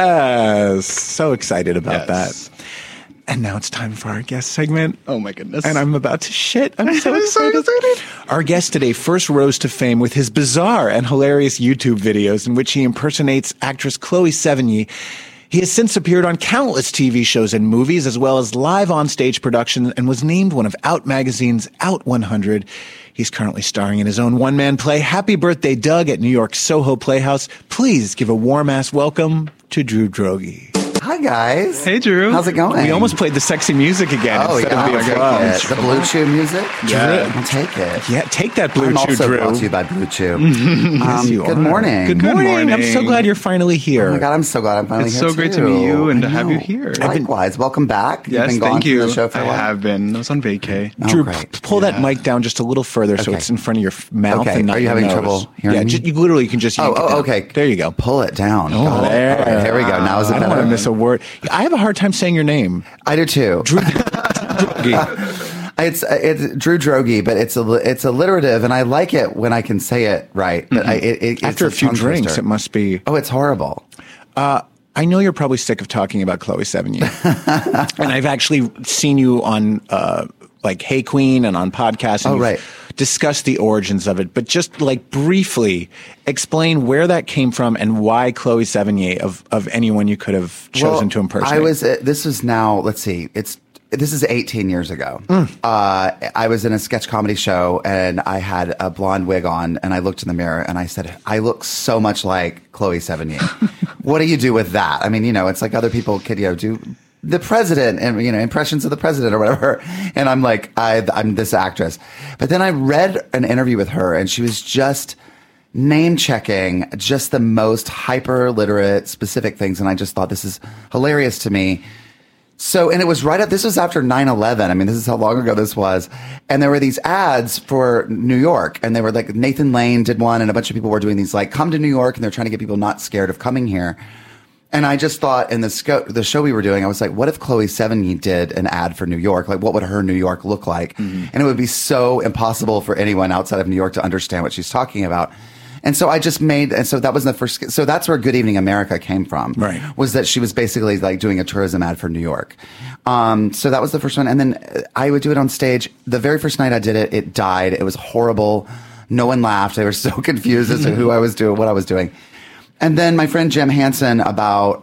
Yes. So excited about that. And now it's time for our guest segment. Oh, my goodness. And I'm about to shit. I'm so excited. Our guest today first rose to fame with his bizarre and hilarious YouTube videos in which he impersonates actress Chloe Sevigny. He has since appeared on countless TV shows and movies, as well as live on-stage productions, and was named one of Out Magazine's Out 100. He's currently starring in his own one-man play, Happy Birthday, Doug, at New York's Soho Playhouse. Please give a warm-ass welcome to Drew Droege. Hi, guys. Hey, Drew. How's it going? We almost played the sexy music again instead of the applause. The Blue Chew music? Yeah. I'll take it. Yeah, take that Blue Chew, also Drew. brought to you by Blue Chew. Yes, you good are. morning. Good morning. I'm so glad you're finally here. Oh, my God, I'm so glad I'm finally here, It's so great to meet you and to have you here. Likewise. Welcome back. Yes, You've been gone thank you. from the show for a while. I have been. I was on vacay. Drew, pull that mic down just a little further so it's in front of your mouth and not Are you your having nose. trouble hearing me? You literally can just yank it down. Okay. There you go. Pull it down. Oh, there. All right, here we go. Now is it I don't better? want to miss a word. I have a hard time saying your name. I do too. Drew It's Drew Droege, but it's alliterative, and I like it when I can say it right. But after a few drinks, twister. it must be. Oh, it's horrible. I know you're probably sick of talking about Chloe Sevigny, and I've actually seen you on like Hey Queen and on podcasts. And you've discussed the origins of it, but just like briefly explain where that came from and why Chloe Sevigny of anyone you could have chosen to impersonate. This was now. Let's see. It's this is 18 years ago. I was in a sketch comedy show and I had a blonde wig on and I looked in the mirror and I said, I look so much like Chloe Sevigny. What do you do with that? I mean, it's like other people could, do the president and, impressions of the president or whatever. And I'm like, I'm this actress. But then I read an interview with her and she was just name checking just the most hyper literate specific things. And I just thought this is hilarious to me. So, and it was this was after 9/11. I mean, this is how long ago this was. And there were these ads for New York and they were like, Nathan Lane did one and a bunch of people were doing these like, come to New York, and they're trying to get people not scared of coming here. And I just thought in the show we were doing, I was like, what if Chloe Sevigny did an ad for New York? Like, what would her New York look like? Mm-hmm. And it would be so impossible for anyone outside of New York to understand what she's talking about. And so I just so that was the first, so that's where Good Evening America came from. Right. Was that she was basically like doing a tourism ad for New York. So that was the first one. And then I would do it on stage. The very first night I did it, it died. It was horrible. No one laughed. They were so confused as to who I was doing, what I was doing. And then my friend Jim Hansen about,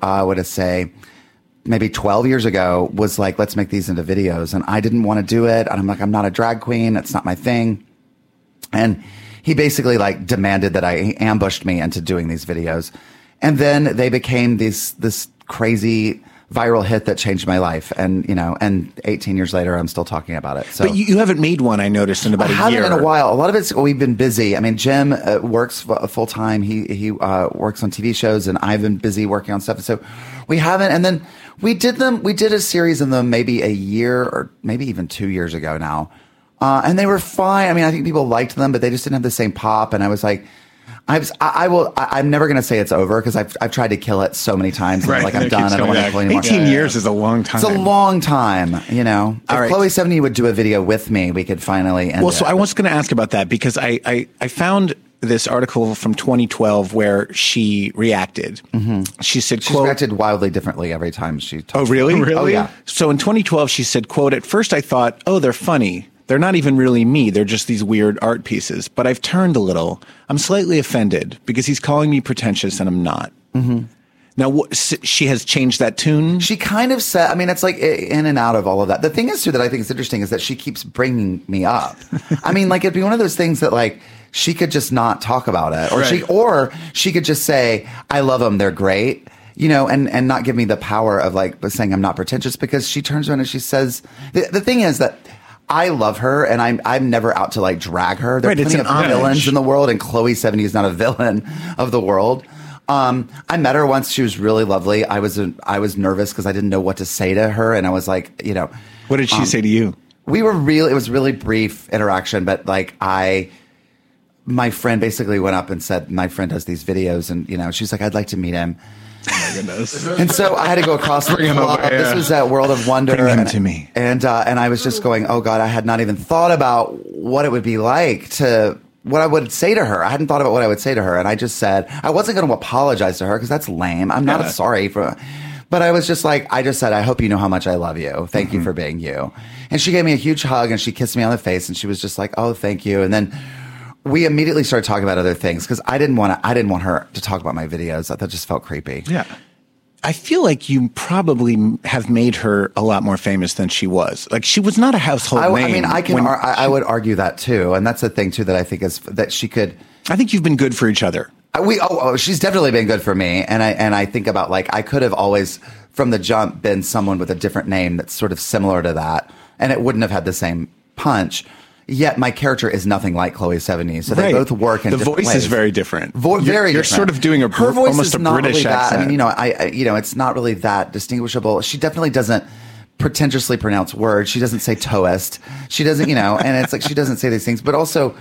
maybe 12 years ago was like, let's make these into videos. And I didn't want to do it. And I'm like, I'm not a drag queen. It's not my thing. And he basically like demanded that he ambushed me into doing these videos. And then they became this crazy viral hit that changed my life. And, and 18 years later, I'm still talking about it. So, but you haven't made one, I noticed, in about a year. I haven't in a while. A lot of it's, we've been busy. I mean, Jim works full time. He works on TV shows and I've been busy working on stuff. So we haven't. And then we did a series of them maybe a year or maybe even 2 years ago now. And they were fine. I mean, I think people liked them, but they just didn't have the same pop. And I was like, I'm never going to say it's over because I've tried to kill it so many times. And right. I'm done. I don't want to play anymore. 18 years is a long time. It's a long time, If right. Chloe Sevigny would do a video with me, we could finally end it. So I was going to ask about that because I found this article from 2012 where she reacted. Mm-hmm. She said, she reacted wildly differently every time she talked. Oh, really? Really? Oh, yeah. So in 2012, she said, quote, at first I thought, oh, they're funny. They're not even really me. They're just these weird art pieces. But I've turned a little. I'm slightly offended because he's calling me pretentious and I'm not. Mm-hmm. Now, she has changed that tune? She kind of said, I mean, it's like in and out of all of that. The thing is, too, that I think is interesting is that she keeps bringing me up. I mean, like, it'd be one of those things that, like, she could just not talk about it. Or she could just say, I love them. They're great. And not give me the power of, like, saying I'm not pretentious because she turns around and she says, the thing is that I love her, and I'm never out to like drag her. There are plenty of villains in the world, and Chloe Sevigny is not a villain of the world. I met her once; she was really lovely. I was nervous because I didn't know what to say to her, and I was like, what did she say to you? It was really brief interaction, but like my friend basically went up and said, my friend does these videos, and she's like, I'd like to meet him. Oh my goodness! And so I had to go across the club. This was at World of Wonder. Bring him to me. And I was just going, oh God, I had not even thought about what it would be like what I would say to her. I hadn't thought about what I would say to her. And I just said, I wasn't going to apologize to her because that's lame. I'm not sorry but I was just like, I just said, I hope you know how much I love you. Thank you for being you. And she gave me a huge hug and she kissed me on the face and she was just like, oh, thank you. And then we immediately started talking about other things because I didn't want her to talk about my videos. That just felt creepy. Yeah. I feel like you probably have made her a lot more famous than she was. Like, she was not a household name. I mean, I would argue that too. And that's the thing too that I think is that she could. I think you've been good for each other. She's definitely been good for me. And I think about like, I could have always from the jump been someone with a different name that's sort of similar to that. And it wouldn't have had the same punch. Yet my character is nothing like Chloe Sevigny, so they both work in different ways. The voice is very different. Very different. You're sort of doing her voice almost is a not British really accent. I mean, it's not really that distinguishable. She definitely doesn't pretentiously pronounce words. She doesn't say toast. She doesn't, and it's like she doesn't say these things. But also,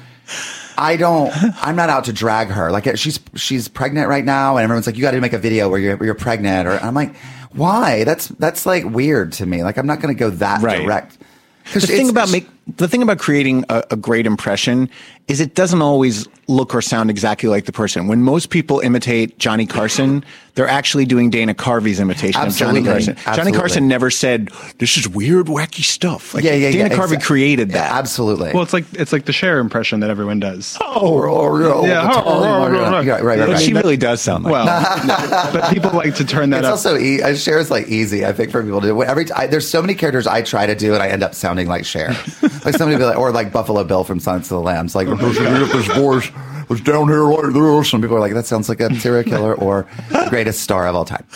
I'm not out to drag her. Like she's pregnant right now, and everyone's like, you got to make a video where you're pregnant. Or I'm like, why? That's like weird to me. Like I'm not going to go that direct. The thing about The thing about creating a great impression is it doesn't always look or sound exactly like the person. When most people imitate Johnny Carson, they're actually doing Dana Carvey's imitation of Johnny Carson. Johnny Carson never said, "This is weird, wacky stuff." Like, Dana Carvey created that. Yeah, absolutely. Well, it's like the Cher impression that everyone does. Right. She really does sound like that. But people like to turn that up. It's also Cher's like easy, I think, for people to do. There's so many characters I try to do, and I end up sounding like Cher. Like somebody be like, or like Buffalo Bill from Silence of the Lambs, like this voice was down here like this, and people are like, that sounds like a serial killer or the greatest star of all time.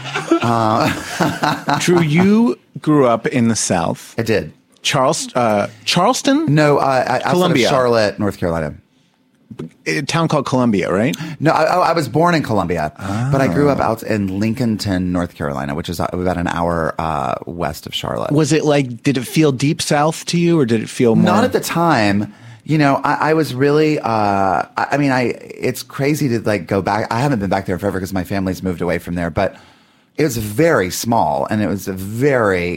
Drew, you grew up in the South. I did. Charleston? No, Columbia, Charlotte, North Carolina. A town called Columbia, right? No, I was born in Columbia, but I grew up out in Lincolnton, North Carolina, which is about an hour west of Charlotte. Was it like, did it feel deep South to you, or did it feel more? Not at the time. You know, I was really, it's crazy to like go back. I haven't been back there forever because my family's moved away from there, but it was very small and it was a very,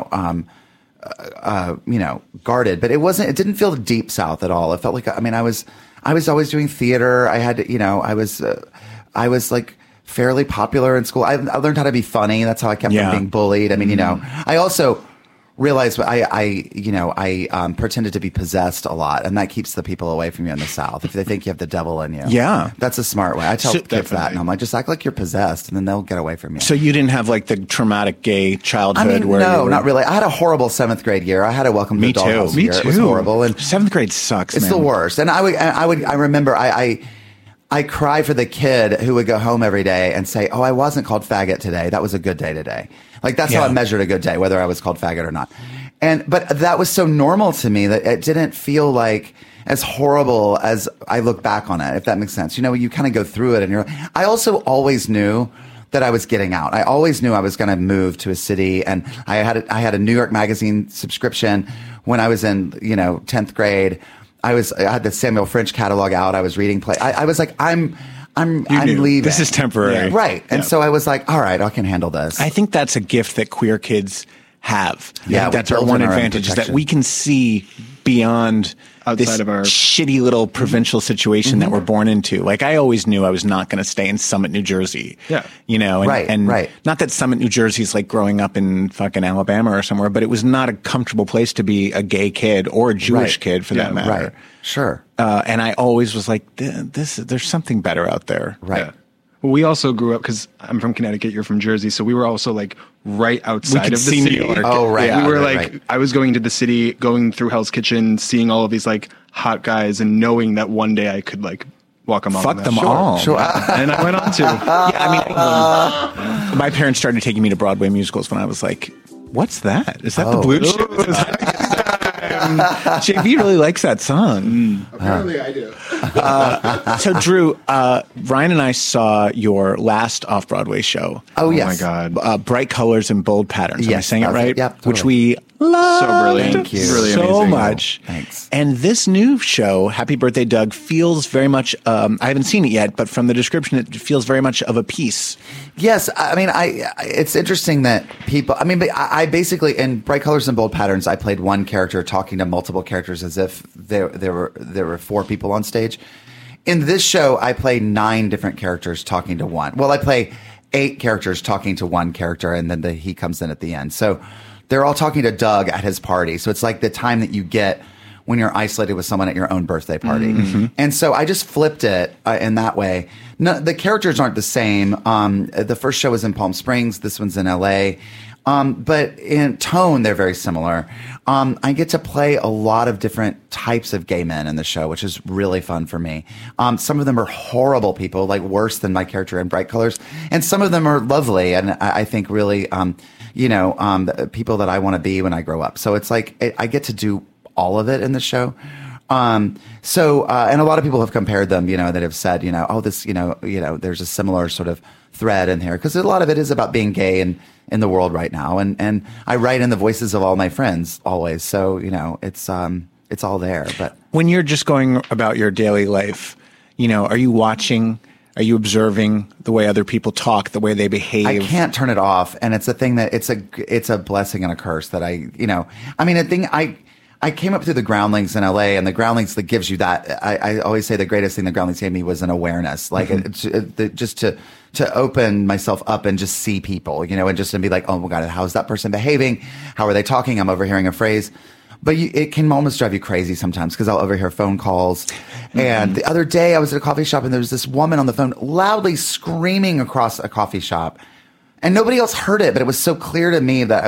guarded, but it didn't feel deep South at all. It felt like, I was always doing theater. I had, I was like fairly popular in school. I learned how to be funny. That's how I kept from being bullied. I mean, I also realized I pretended to be possessed a lot, and that keeps the people away from you in the South. If they think you have the devil in you, that's a smart way. I tell kids that, and I'm like, just act like you're possessed, and then they'll get away from you. So you didn't have like the traumatic gay childhood? No, not really. I had a horrible 7th grade year. I had a Welcome to the Dollhouse year. It was horrible, and 7th grade sucks. It's the worst. And I remember I cry for the kid who would go home every day and say, "Oh, I wasn't called faggot today. That was a good day today." Like that's how I measured a good day, whether I was called faggot or not. But that was so normal to me that it didn't feel like as horrible as I look back on it, if that makes sense. You kind of go through it, and I also always knew that I was getting out. I always knew I was going to move to a city, and I had a New York Magazine subscription when I was in 10th grade. I had the Samuel French catalog out. I was reading play. I was like, I'm leaving. This is temporary. Yeah, right. And so I was like, all right, I can handle this. I think that's a gift that queer kids have. Yeah, that's our one advantage, is that we can see beyond outside of our shitty little provincial situation that we're born into. Like, I always knew I was not going to stay in Summit, New Jersey. Yeah. Right. Not that Summit, New Jersey is like growing up in fucking Alabama or somewhere, but it was not a comfortable place to be a gay kid or a Jewish kid for that matter. Right. Sure. And I always was like, there's something better out there. Right. Yeah. Well, we also grew up, because I'm from Connecticut, you're from Jersey, so we were also like right outside of the city. New York. Oh, right. Yeah, we were I was going to the city, going through Hell's Kitchen, seeing all of these like hot guys, and knowing that one day I could like walk among them. Fuck them all. Sure. And I went on to. My parents started taking me to Broadway musicals when I was like, what's that? Is that the Blue Shoes? JB really likes that song. Apparently I do. So, Drew, Ryan and I saw your last off-Broadway show. Oh, yes. Oh, my God. Bright Colors and Bold Patterns. Am I saying it right? Yep, totally. Which we loved So brilliant. Thank you. Really so amazing. much. Thanks. And this new show, Happy Birthday, Doug, feels very much, I haven't seen it yet, but from the description, it feels very much of a piece. Yes, I mean, it's interesting that people. I basically, in Bright Colors and Bold Patterns, I played one character talking to multiple characters as if there were 4 people on stage. In this show, I play 9 different characters talking to one. Well, I play 8 characters talking to one character, and then he comes in at the end. So they're all talking to Doug at his party. So it's like the time that you get when you're isolated with someone at your own birthday party. Mm-hmm. And so I just flipped it in that way. No, the characters aren't the same. The first show was in Palm Springs. This one's in LA. But in tone, they're very similar. I get to play a lot of different types of gay men in the show, which is really fun for me. Some of them are horrible people, like worse than my character in Bright Colors. And some of them are lovely. And I think really, the people that I want to be when I grow up. So it's like, I get to do all of it in the show. And a lot of people have compared them, that have said, there's a similar sort of thread in here, because a lot of it is about being gay in the world right now. And I write in the voices of all my friends always. So, it's all there. But when you're just going about your daily life, are you watching? Are you observing the way other people talk, the way they behave? I can't turn it off. And it's a thing that it's a blessing and a curse that I I came up through the Groundlings in LA, and the Groundlings that gives you that. I always say the greatest thing the Groundlings gave me was an awareness, like just to open myself up and just see people, and just to be like, oh my God, how is that person behaving? How are they talking? I'm overhearing a phrase. But it can almost drive you crazy sometimes because I'll overhear phone calls. And the other day I was at a coffee shop and there was this woman on the phone loudly screaming across a coffee shop. And nobody else heard it, but it was so clear to me that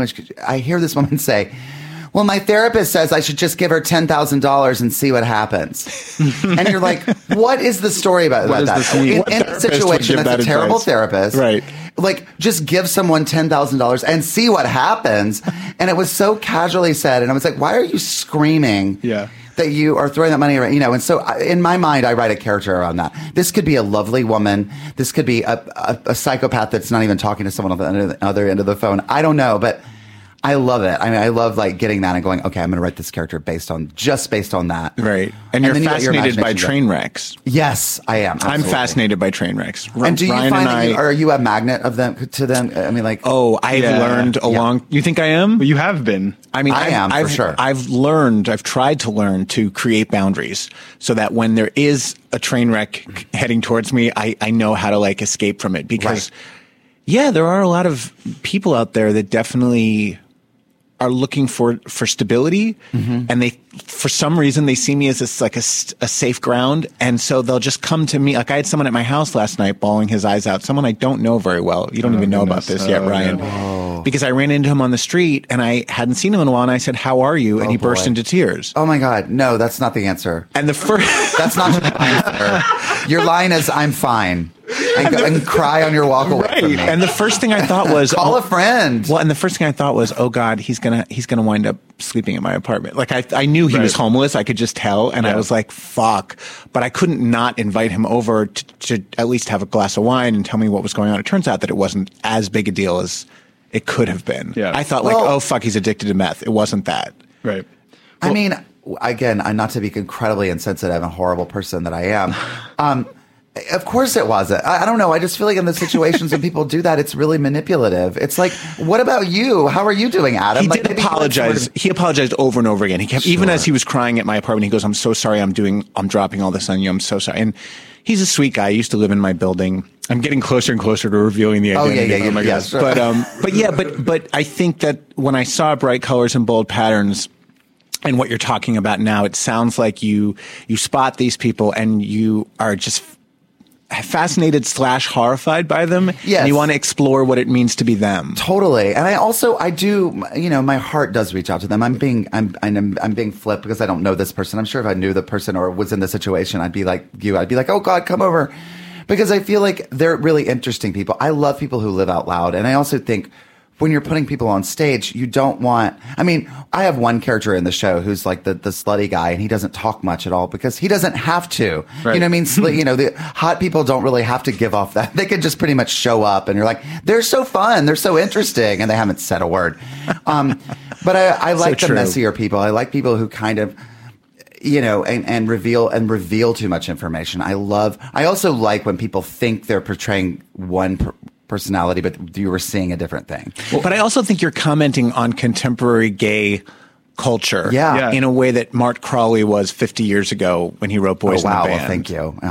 I hear this woman say, well, my therapist says I should just give her $10,000 and see what happens. And you're like, what is the story about that? In a situation, that's a terrible therapist. Right. Like, just give someone $10,000 and see what happens. And it was so casually said. And I was like, why are you screaming that you are throwing that money around? And so in my mind, I write a character around that. This could be a lovely woman. This could be a psychopath that's not even talking to someone on the other end of the phone. I don't know, but I love it. I love like getting that and going, okay, I'm going to write this character based on that. Right. And you're fascinated by train wrecks. Yes, I am. Absolutely. I'm fascinated by train wrecks. And do you find are you a magnet of them to them? I mean, like, I've learned you think I am? Well, you have been. I mean, I am for sure. I've tried to learn to create boundaries so that when there is a train wreck heading towards me, I know how to like escape from it because there are a lot of people out there that definitely are looking for stability, and they, for some reason, they see me as a safe ground, and so they'll just come to me. Like I had someone at my house last night bawling his eyes out. Someone I don't know very well. You don't even know about this yet, Ryan, because I ran into him on the street and I hadn't seen him in a while, and I said, "How are you?" And he burst into tears. Oh my God, no, that's not the answer. And the first that's not the answer. Your line is, "I'm fine." And cry on your walk away from me. And the first thing I thought was call a friend. Well, and the first thing I thought was, oh God, he's gonna wind up sleeping in my apartment. Like I knew he was homeless. I could just tell, and I was like, fuck. But I couldn't not invite him over to at least have a glass of wine and tell me what was going on. It turns out that it wasn't as big a deal as it could have been. Yeah. I thought oh fuck, he's addicted to meth. It wasn't that. Right. I mean, again, I'm not to be incredibly insensitive and a horrible person that I am. Of course it wasn't. I don't know. I just feel like in the situations when people do that, it's really manipulative. It's like, what about you? How are you doing, Adam? He did apologize. He apologized over and over again. He kept, even as he was crying at my apartment, he goes, "I'm so sorry. I'm dropping all this on you. I'm so sorry." And he's a sweet guy. He used to live in my building. I'm getting closer and closer to revealing the identity. Oh my God. Sure. But I think that when I saw Bright Colors and Bold Patterns, and what you're talking about now, it sounds like you spot these people and you are just fascinated / horrified by them. Yes. And you want to explore what it means to be them. Totally. And I do, my heart does reach out to them. I'm being flipped because I don't know this person. I'm sure if I knew the person or was in the situation, I'd be like you. I'd be like, oh God, come over. Because I feel like they're really interesting people. I love people who live out loud. And I also think when you're putting people on stage, you don't want, I have one character in the show who's like the slutty guy, and he doesn't talk much at all because he doesn't have to. Right. You know what I mean? The hot people don't really have to give off that. They could just pretty much show up and you're like, they're so fun. They're so interesting. And they haven't said a word. But I like the messier people. I like people who kind of, and reveal too much information. I also like when people think they're portraying one personality, but you were seeing a different thing. Well, but I also think you're commenting on contemporary gay culture in a way that Mark Crowley was 50 years ago when he wrote Boys in the Band. Well, thank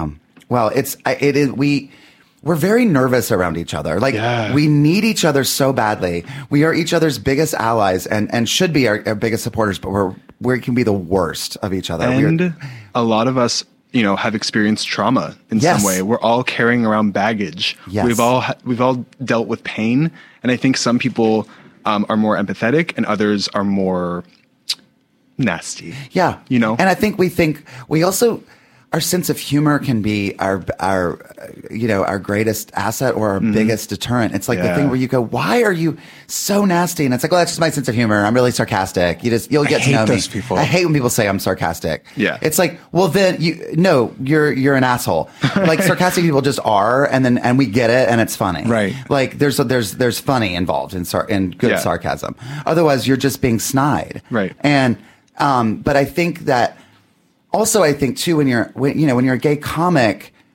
you. We're very nervous around each other. Like, we need each other so badly. We are each other's biggest allies and should be our biggest supporters, but we can be the worst of each other. And a lot of us have experienced trauma in some way. We're all carrying around baggage. Yes. We've all dealt with pain. And I think some people are more empathetic and others are more nasty. Yeah. And I think we also, our sense of humor can be our greatest asset or our biggest deterrent. It's like the thing where you go, why are you so nasty? And it's like, well, that's just my sense of humor. I'm really sarcastic. You'll get to know me. People. I hate when people say I'm sarcastic. Yeah. It's like, well, then you're an asshole. Like, sarcastic people just are, and we get it, and it's funny. Right. Like, there's funny involved in good sarcasm. Otherwise, you're just being snide. Right. And but I think that. Also, I think too, when you're a gay comic,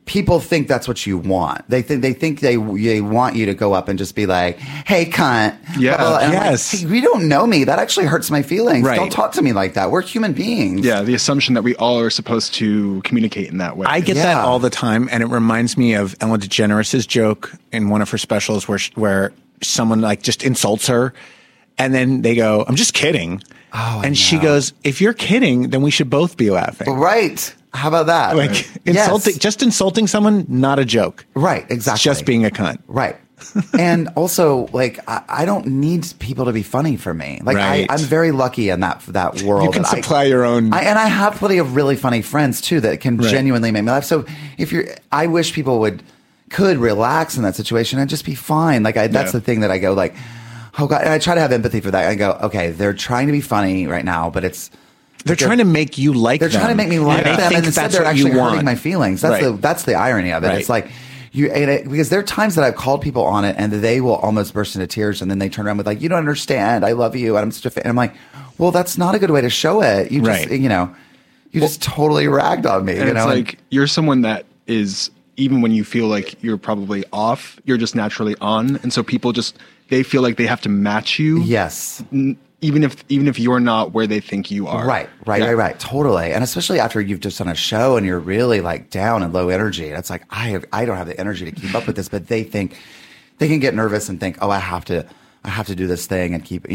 people think that's what you want. They think they want you to go up and just be like, "Hey, cunt." Yeah. Blah, blah, blah. And Yes. I'm like, hey, you don't know me. That actually hurts my feelings. Right. Don't talk to me like that. We're human beings. Yeah, the assumption that we all are supposed to communicate in that way. I get that all the time, and it reminds me of Ellen DeGeneres' joke in one of her specials where someone like just insults her, and then they go, "I'm just kidding," and she goes, "If you're kidding, then we should both be laughing." Right. How about that? Like Yes. insulting someone, not a joke. Right. Exactly. It's just being a cunt. Right. And also, like, I don't need people to be funny for me. Like, Right. I'm very lucky in that world. You can that supply your own. and I have plenty of really funny friends too that can Right. genuinely make me laugh. So I wish people could relax in that situation and just be fine. Like, that's the thing that I go like, oh God, and I try to have empathy for that. I go, okay, they're trying to be funny right now, but they're trying to make you like them. they're trying to make me like And they them, think and instead that's they're what actually you want. hurting my feelings. That's the irony of it. Right. It's like because there are times that I've called people on it and they will almost burst into tears, and then they turn around with like, "You don't understand. I love you, and I'm such a fan." And I'm like, well, that's not a good way to show it. You just just totally ragged on me. And you know, it's like you're someone that is, even when you feel like you're probably off, you're just naturally on, and so people they feel like they have to match you. Yes. Even if you're not where they think you are. Right. Totally. And especially after you've just done a show and you're really like down and low energy. It's like, I don't have the energy to keep up with this, but they think they can get nervous and think, oh, I have to do this thing and keep,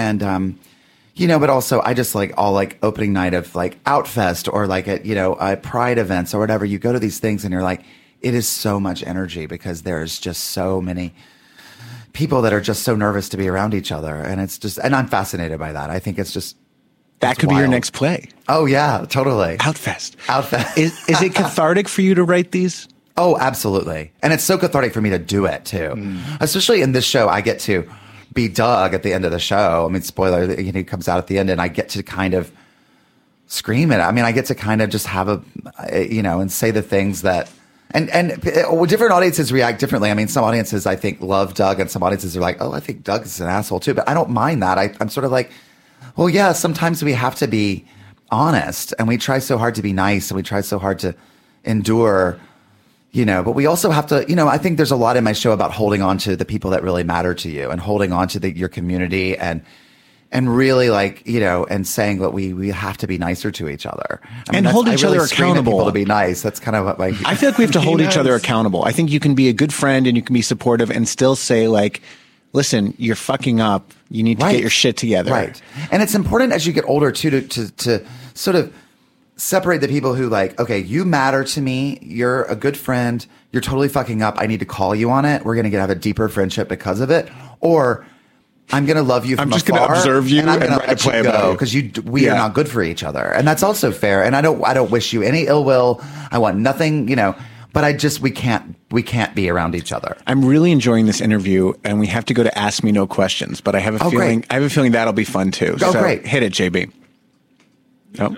but also I just like all like opening night of like Outfest or like at, Pride events or whatever, you go to these things and you're like, it is so much energy because there's just so many people that are just so nervous to be around each other. And and I'm fascinated by that. I think it's just, that could be your next play. Oh yeah, totally. Outfest. Is it cathartic for you to write these? Oh, absolutely. And it's so cathartic for me to do it too. Especially in this show, I get to be Doug at the end of the show. I mean, spoiler, he comes out at the end and I get to kind of scream it. I mean, I get to kind of just have and say the things that, and different audiences react differently. I mean, some audiences I think love Doug and some audiences are like, oh, I think Doug is an asshole too. But I don't mind that. I'm sort of like, well, yeah, sometimes we have to be honest and we try so hard to be nice and we try so hard to endure, but we also have to, I think there's a lot in my show about holding on to the people that really matter to you and holding on to your community and really like, and saying that we have to be nicer to each other. And hold each other accountable. People to be nice. That's kind of what I feel like we have to hold each other accountable. I think you can be a good friend and you can be supportive and still say like, listen, you're fucking up. You need to get your shit together. Right. And it's important as you get older too to sort of separate the people who like, okay, you matter to me. You're a good friend. You're totally fucking up. I need to call you on it. We're going to have a deeper friendship because of it. Or I'm going to love you from afar. I'm just going to observe you and I'm going to write a let play you about go you. because we are not good for each other. And that's also fair. And I don't wish you any ill will. I want nothing, but we can't be around each other. I'm really enjoying this interview and we have to go to Ask Me No Questions, but I have a feeling that'll be fun too. Oh, so great. Hit it, JB. Oh.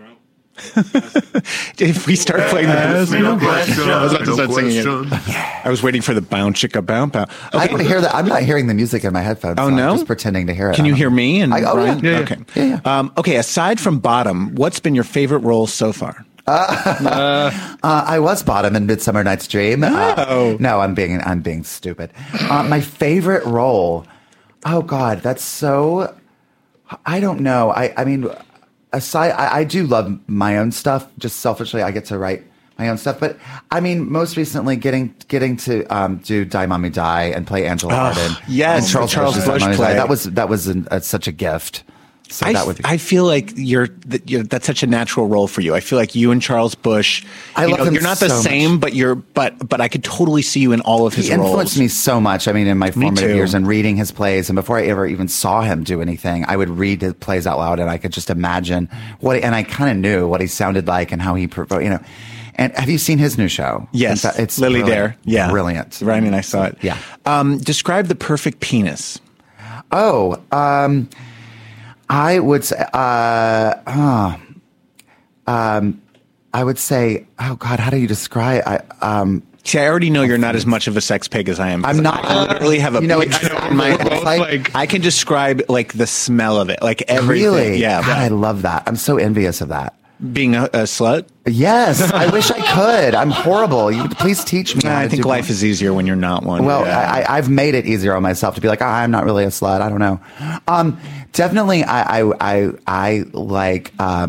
If we start playing the Ask me no question. I was about to start singing it. I was waiting for the bounce chicka bounce. Okay. I don't hear that. I'm not hearing the music in my headphones. Oh, so no? I'm just pretending to hear it. Can you hear me and Oh, Ryan? yeah. Okay. Yeah. Okay. Aside from Bottom, what's been your favorite role so far? I was Bottom in Midsummer Night's Dream. No, I'm being stupid. My favorite role. Oh God, that's so. I don't know. I mean, aside, I do love my own stuff. Just selfishly, I get to write my own stuff. But I mean, most recently, getting to do Die Mommy Die and play Angela Arden. Yes, and Charles Busch Busch play. That was such a gift. So I feel like that's such a natural role for you. I feel like you and Charles Busch. I love him. You're not the so same, much. but I could totally see you in all of his roles. He influenced me so much. I mean, in my formative years and reading his plays, and before I ever even saw him do anything, I would read his plays out loud, and I could just imagine and I kind of knew what he sounded like and how he, And have you seen his new show? Yes, it's Lily Dare. Yeah, brilliant. Ryan and I saw it. Yeah. Describe the perfect penis. I would say, I would say, oh God, how do you describe? See, I already know you're not as much of a sex pig as I am. I'm not. I literally have a. I can describe like the smell of it, like everything. Really? Yeah. God, I love that. I'm so envious of that. Being a slut? Yes, I wish I could. I'm horrible. Please teach me. I think life is easier when you're not one. Well, I've made it easier on myself to be like, I'm not really a slut. I don't know. Definitely, I like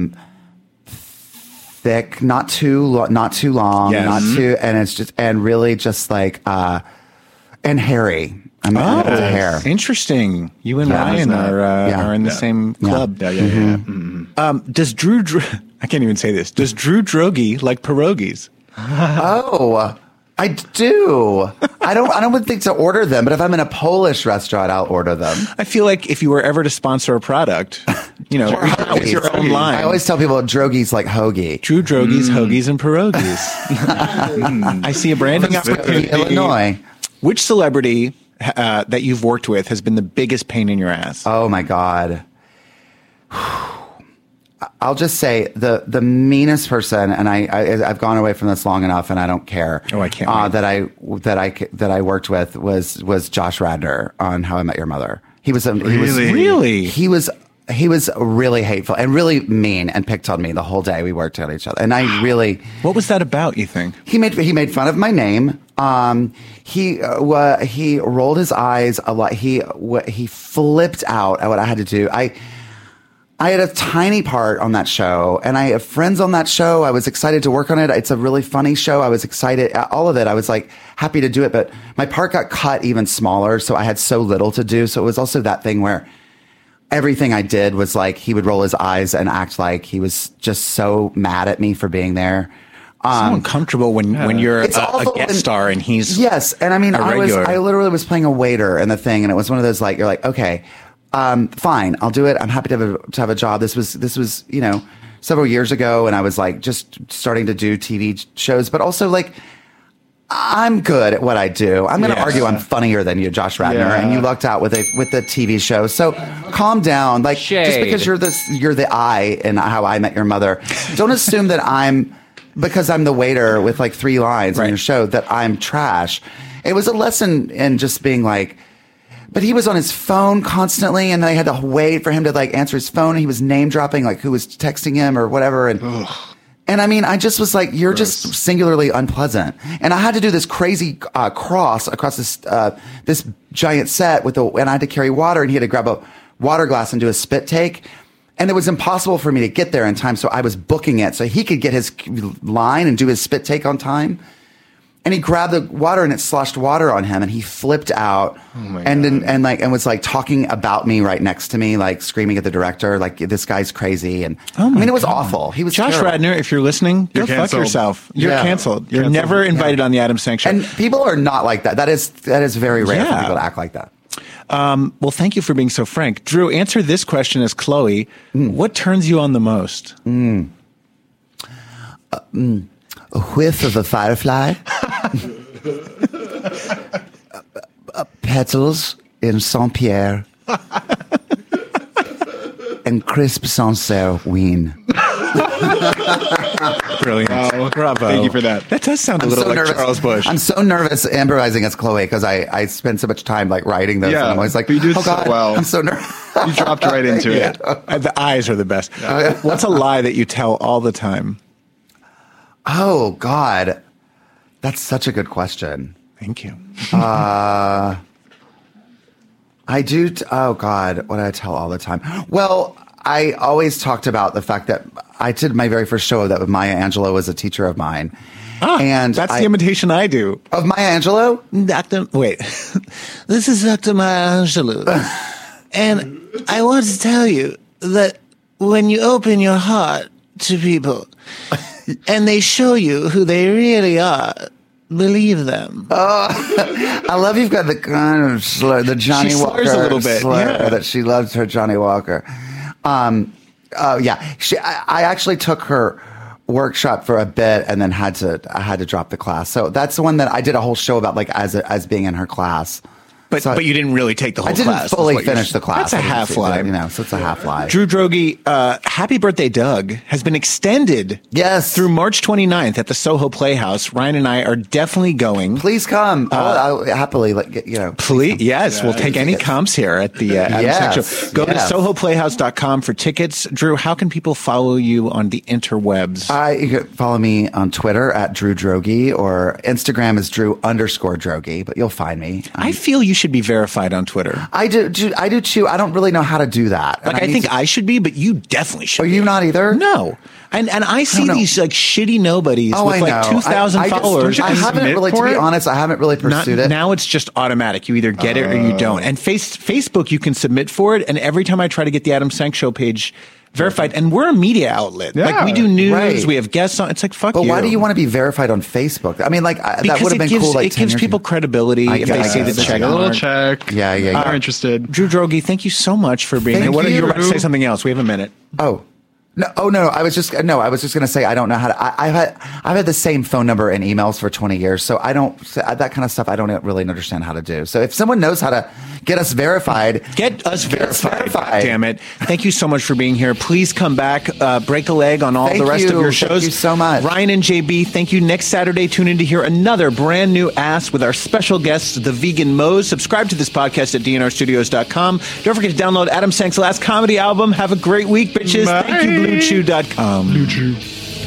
thick, not too long, Yes. not too, and it's just and really just like and hairy. I'm into hair. Interesting. You and Ryan are in the same club. Yeah. Mm-hmm. Does Drew? I can't even say this. Does Drew Drogi like pierogies? Oh, I do. I don't think to order them, but if I'm in a Polish restaurant, I'll order them. I feel like if you were ever to sponsor a product, it's your own line. I always tell people Drogi's like hoagie. Drew Drogi's, hoagies, and pierogies. I see a branding opportunity. Illinois. Which celebrity that you've worked with has been the biggest pain in your ass? Oh my God. I'll just say the meanest person, and I've gone away from this long enough, and I don't care. Oh, I can't. That I worked with was Josh Radnor on How I Met Your Mother. He was really hateful and really mean and picked on me the whole day we worked on each other. And I really. What was that about? You think he made fun of my name? He rolled his eyes a lot. He flipped out at what I had to do. I had a tiny part on that show, and I have friends on that show. I was excited to work on it. It's a really funny show. I was excited. All of it. I was like happy to do it, but my part got cut even smaller, so I had so little to do. So it was also that thing where everything I did was like he would roll his eyes and act like he was just so mad at me for being there. So uncomfortable when you're a guest star and he's and I mean I literally was playing a waiter in the thing, and it was one of those like you're like okay. Fine, I'll do it. I'm happy to have a job. This was, several years ago, and I was like just starting to do TV shows, but also like I'm good at what I do. I'm going to argue I'm funnier than you, Josh Radnor, and you lucked out with the TV show. So calm down. Like just because you're the I in How I Met Your Mother, don't assume that because I'm the waiter with like 3 lines on your show that I'm trash. It was a lesson in just being like. But he was on his phone constantly, and I had to wait for him to like answer his phone. And he was name dropping like who was texting him or whatever. And I mean, I just was like, you're just singularly unpleasant. And I had to do this crazy cross across this giant set and I had to carry water, and he had to grab a water glass and do a spit take. And it was impossible for me to get there in time, so I was booking it so he could get his line and do his spit take on time. And he grabbed the water and it sloshed water on him, and he flipped out and was like talking about me right next to me, like screaming at the director, like this guy's crazy. And I mean, it was awful. He was Josh terrible. Radnor. If you're listening, go fuck yourself. You're canceled. You're never invited on the Adam Sank Show. And people are not like that. That is very rare for people to act like that. Well, thank you for being so frank. Drew, answer this question as Chloe. What turns you on the most? A whiff of a firefly. Petals in Saint-Pierre. And crisp Sancerre wien. Brilliant. Wow. Bravo. Thank you for that. That does sound a little like Charles Bush. I'm so nervous improvising as Chloe because I spend so much time like writing those. And I'm always like, but you do oh God, so well. I'm so nervous. You dropped right into it. The eyes are the best. What's a lie that you tell all the time? Oh God, that's such a good question. Thank you. I do. Oh God, what do I tell all the time? Well, I always talked about the fact that I did my very first show that Maya Angelou was a teacher of mine. And that's the imitation I do. Of Maya Angelou? This is Dr. Maya Angelou. And I want to tell you that when you open your heart to people and they show you who they really are, believe them. Oh, I love you've got the kind of slur, the Johnny Walker a little bit, slur, that she loves her Johnny Walker. I actually took her workshop for a bit and then I had to drop the class. So that's the one that I did a whole show about, like as being in her class. But you didn't really take the whole I didn't class. fully finish the class. That's a half lie. So it's a half lie. Drew Droege, Happy Birthday Doug has been extended through March 29th at the Soho Playhouse. Ryan and I are definitely going. Please come. I'll happily, Please, yes, we'll take any comps here at the Adam Sank Show. Go to sohoplayhouse.com for tickets. Drew, how can people follow you on the interwebs? You can follow me on Twitter at Drew Droege, or Instagram is Drew_Droege, but you'll find me. I feel you should be verified on Twitter. I do too. I don't really know how to do that. Like, I think I should be, but you definitely should. Are you not either? No. And I see these like shitty nobodies with like 2,000 followers. I haven't really, to be honest, I haven't really pursued it. Now it's just automatic. You either get it or you don't. And Facebook, you can submit for it. And every time I try to get the Adam Sank Show page verified, and we're a media outlet. Like, we do news, we have guests on. It's like, fuck you. But why do you want to be verified on Facebook? I mean, like, that would have been cool. Like, it gives people credibility if they see the check. A little check. Yeah. They're interested. Drew Droege, thank you so much for being here. You were about to say something else. We have a minute. No. I was just going to say I don't know how to. I've had the same phone number and emails for 20 years, so I don't that kind of stuff. I don't really understand how to do. So if someone knows how to get us verified, verified. Damn it! Thank you so much for being here. Please come back. Break a leg on all the rest of your shows. Thank you so much, Ryan and JB. Thank you. Next Saturday, tune in to hear another brand new Ask with our special guests, the Vegan Moes. Subscribe to this podcast at dnrstudios.com. Don't forget to download Adam Sank's last comedy album. Have a great week, bitches. Bye. Thank you. BlueChew.com. Blue Chew.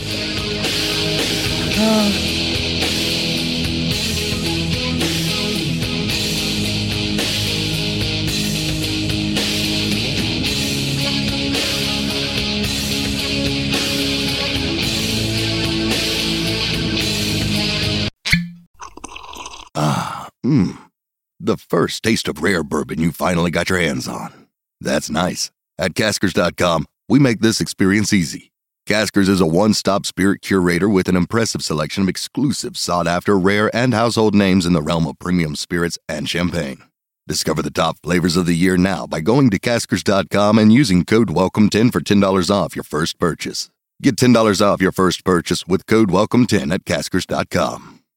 The first taste of rare bourbon you finally got your hands on. That's nice. At Caskers.com, we make this experience easy. Caskers is a one-stop spirit curator with an impressive selection of exclusive, sought-after, rare, and household names in the realm of premium spirits and champagne. Discover the top flavors of the year now by going to Caskers.com and using code WELCOME10 for $10 off your first purchase. Get $10 off your first purchase with code WELCOME10 at Caskers.com.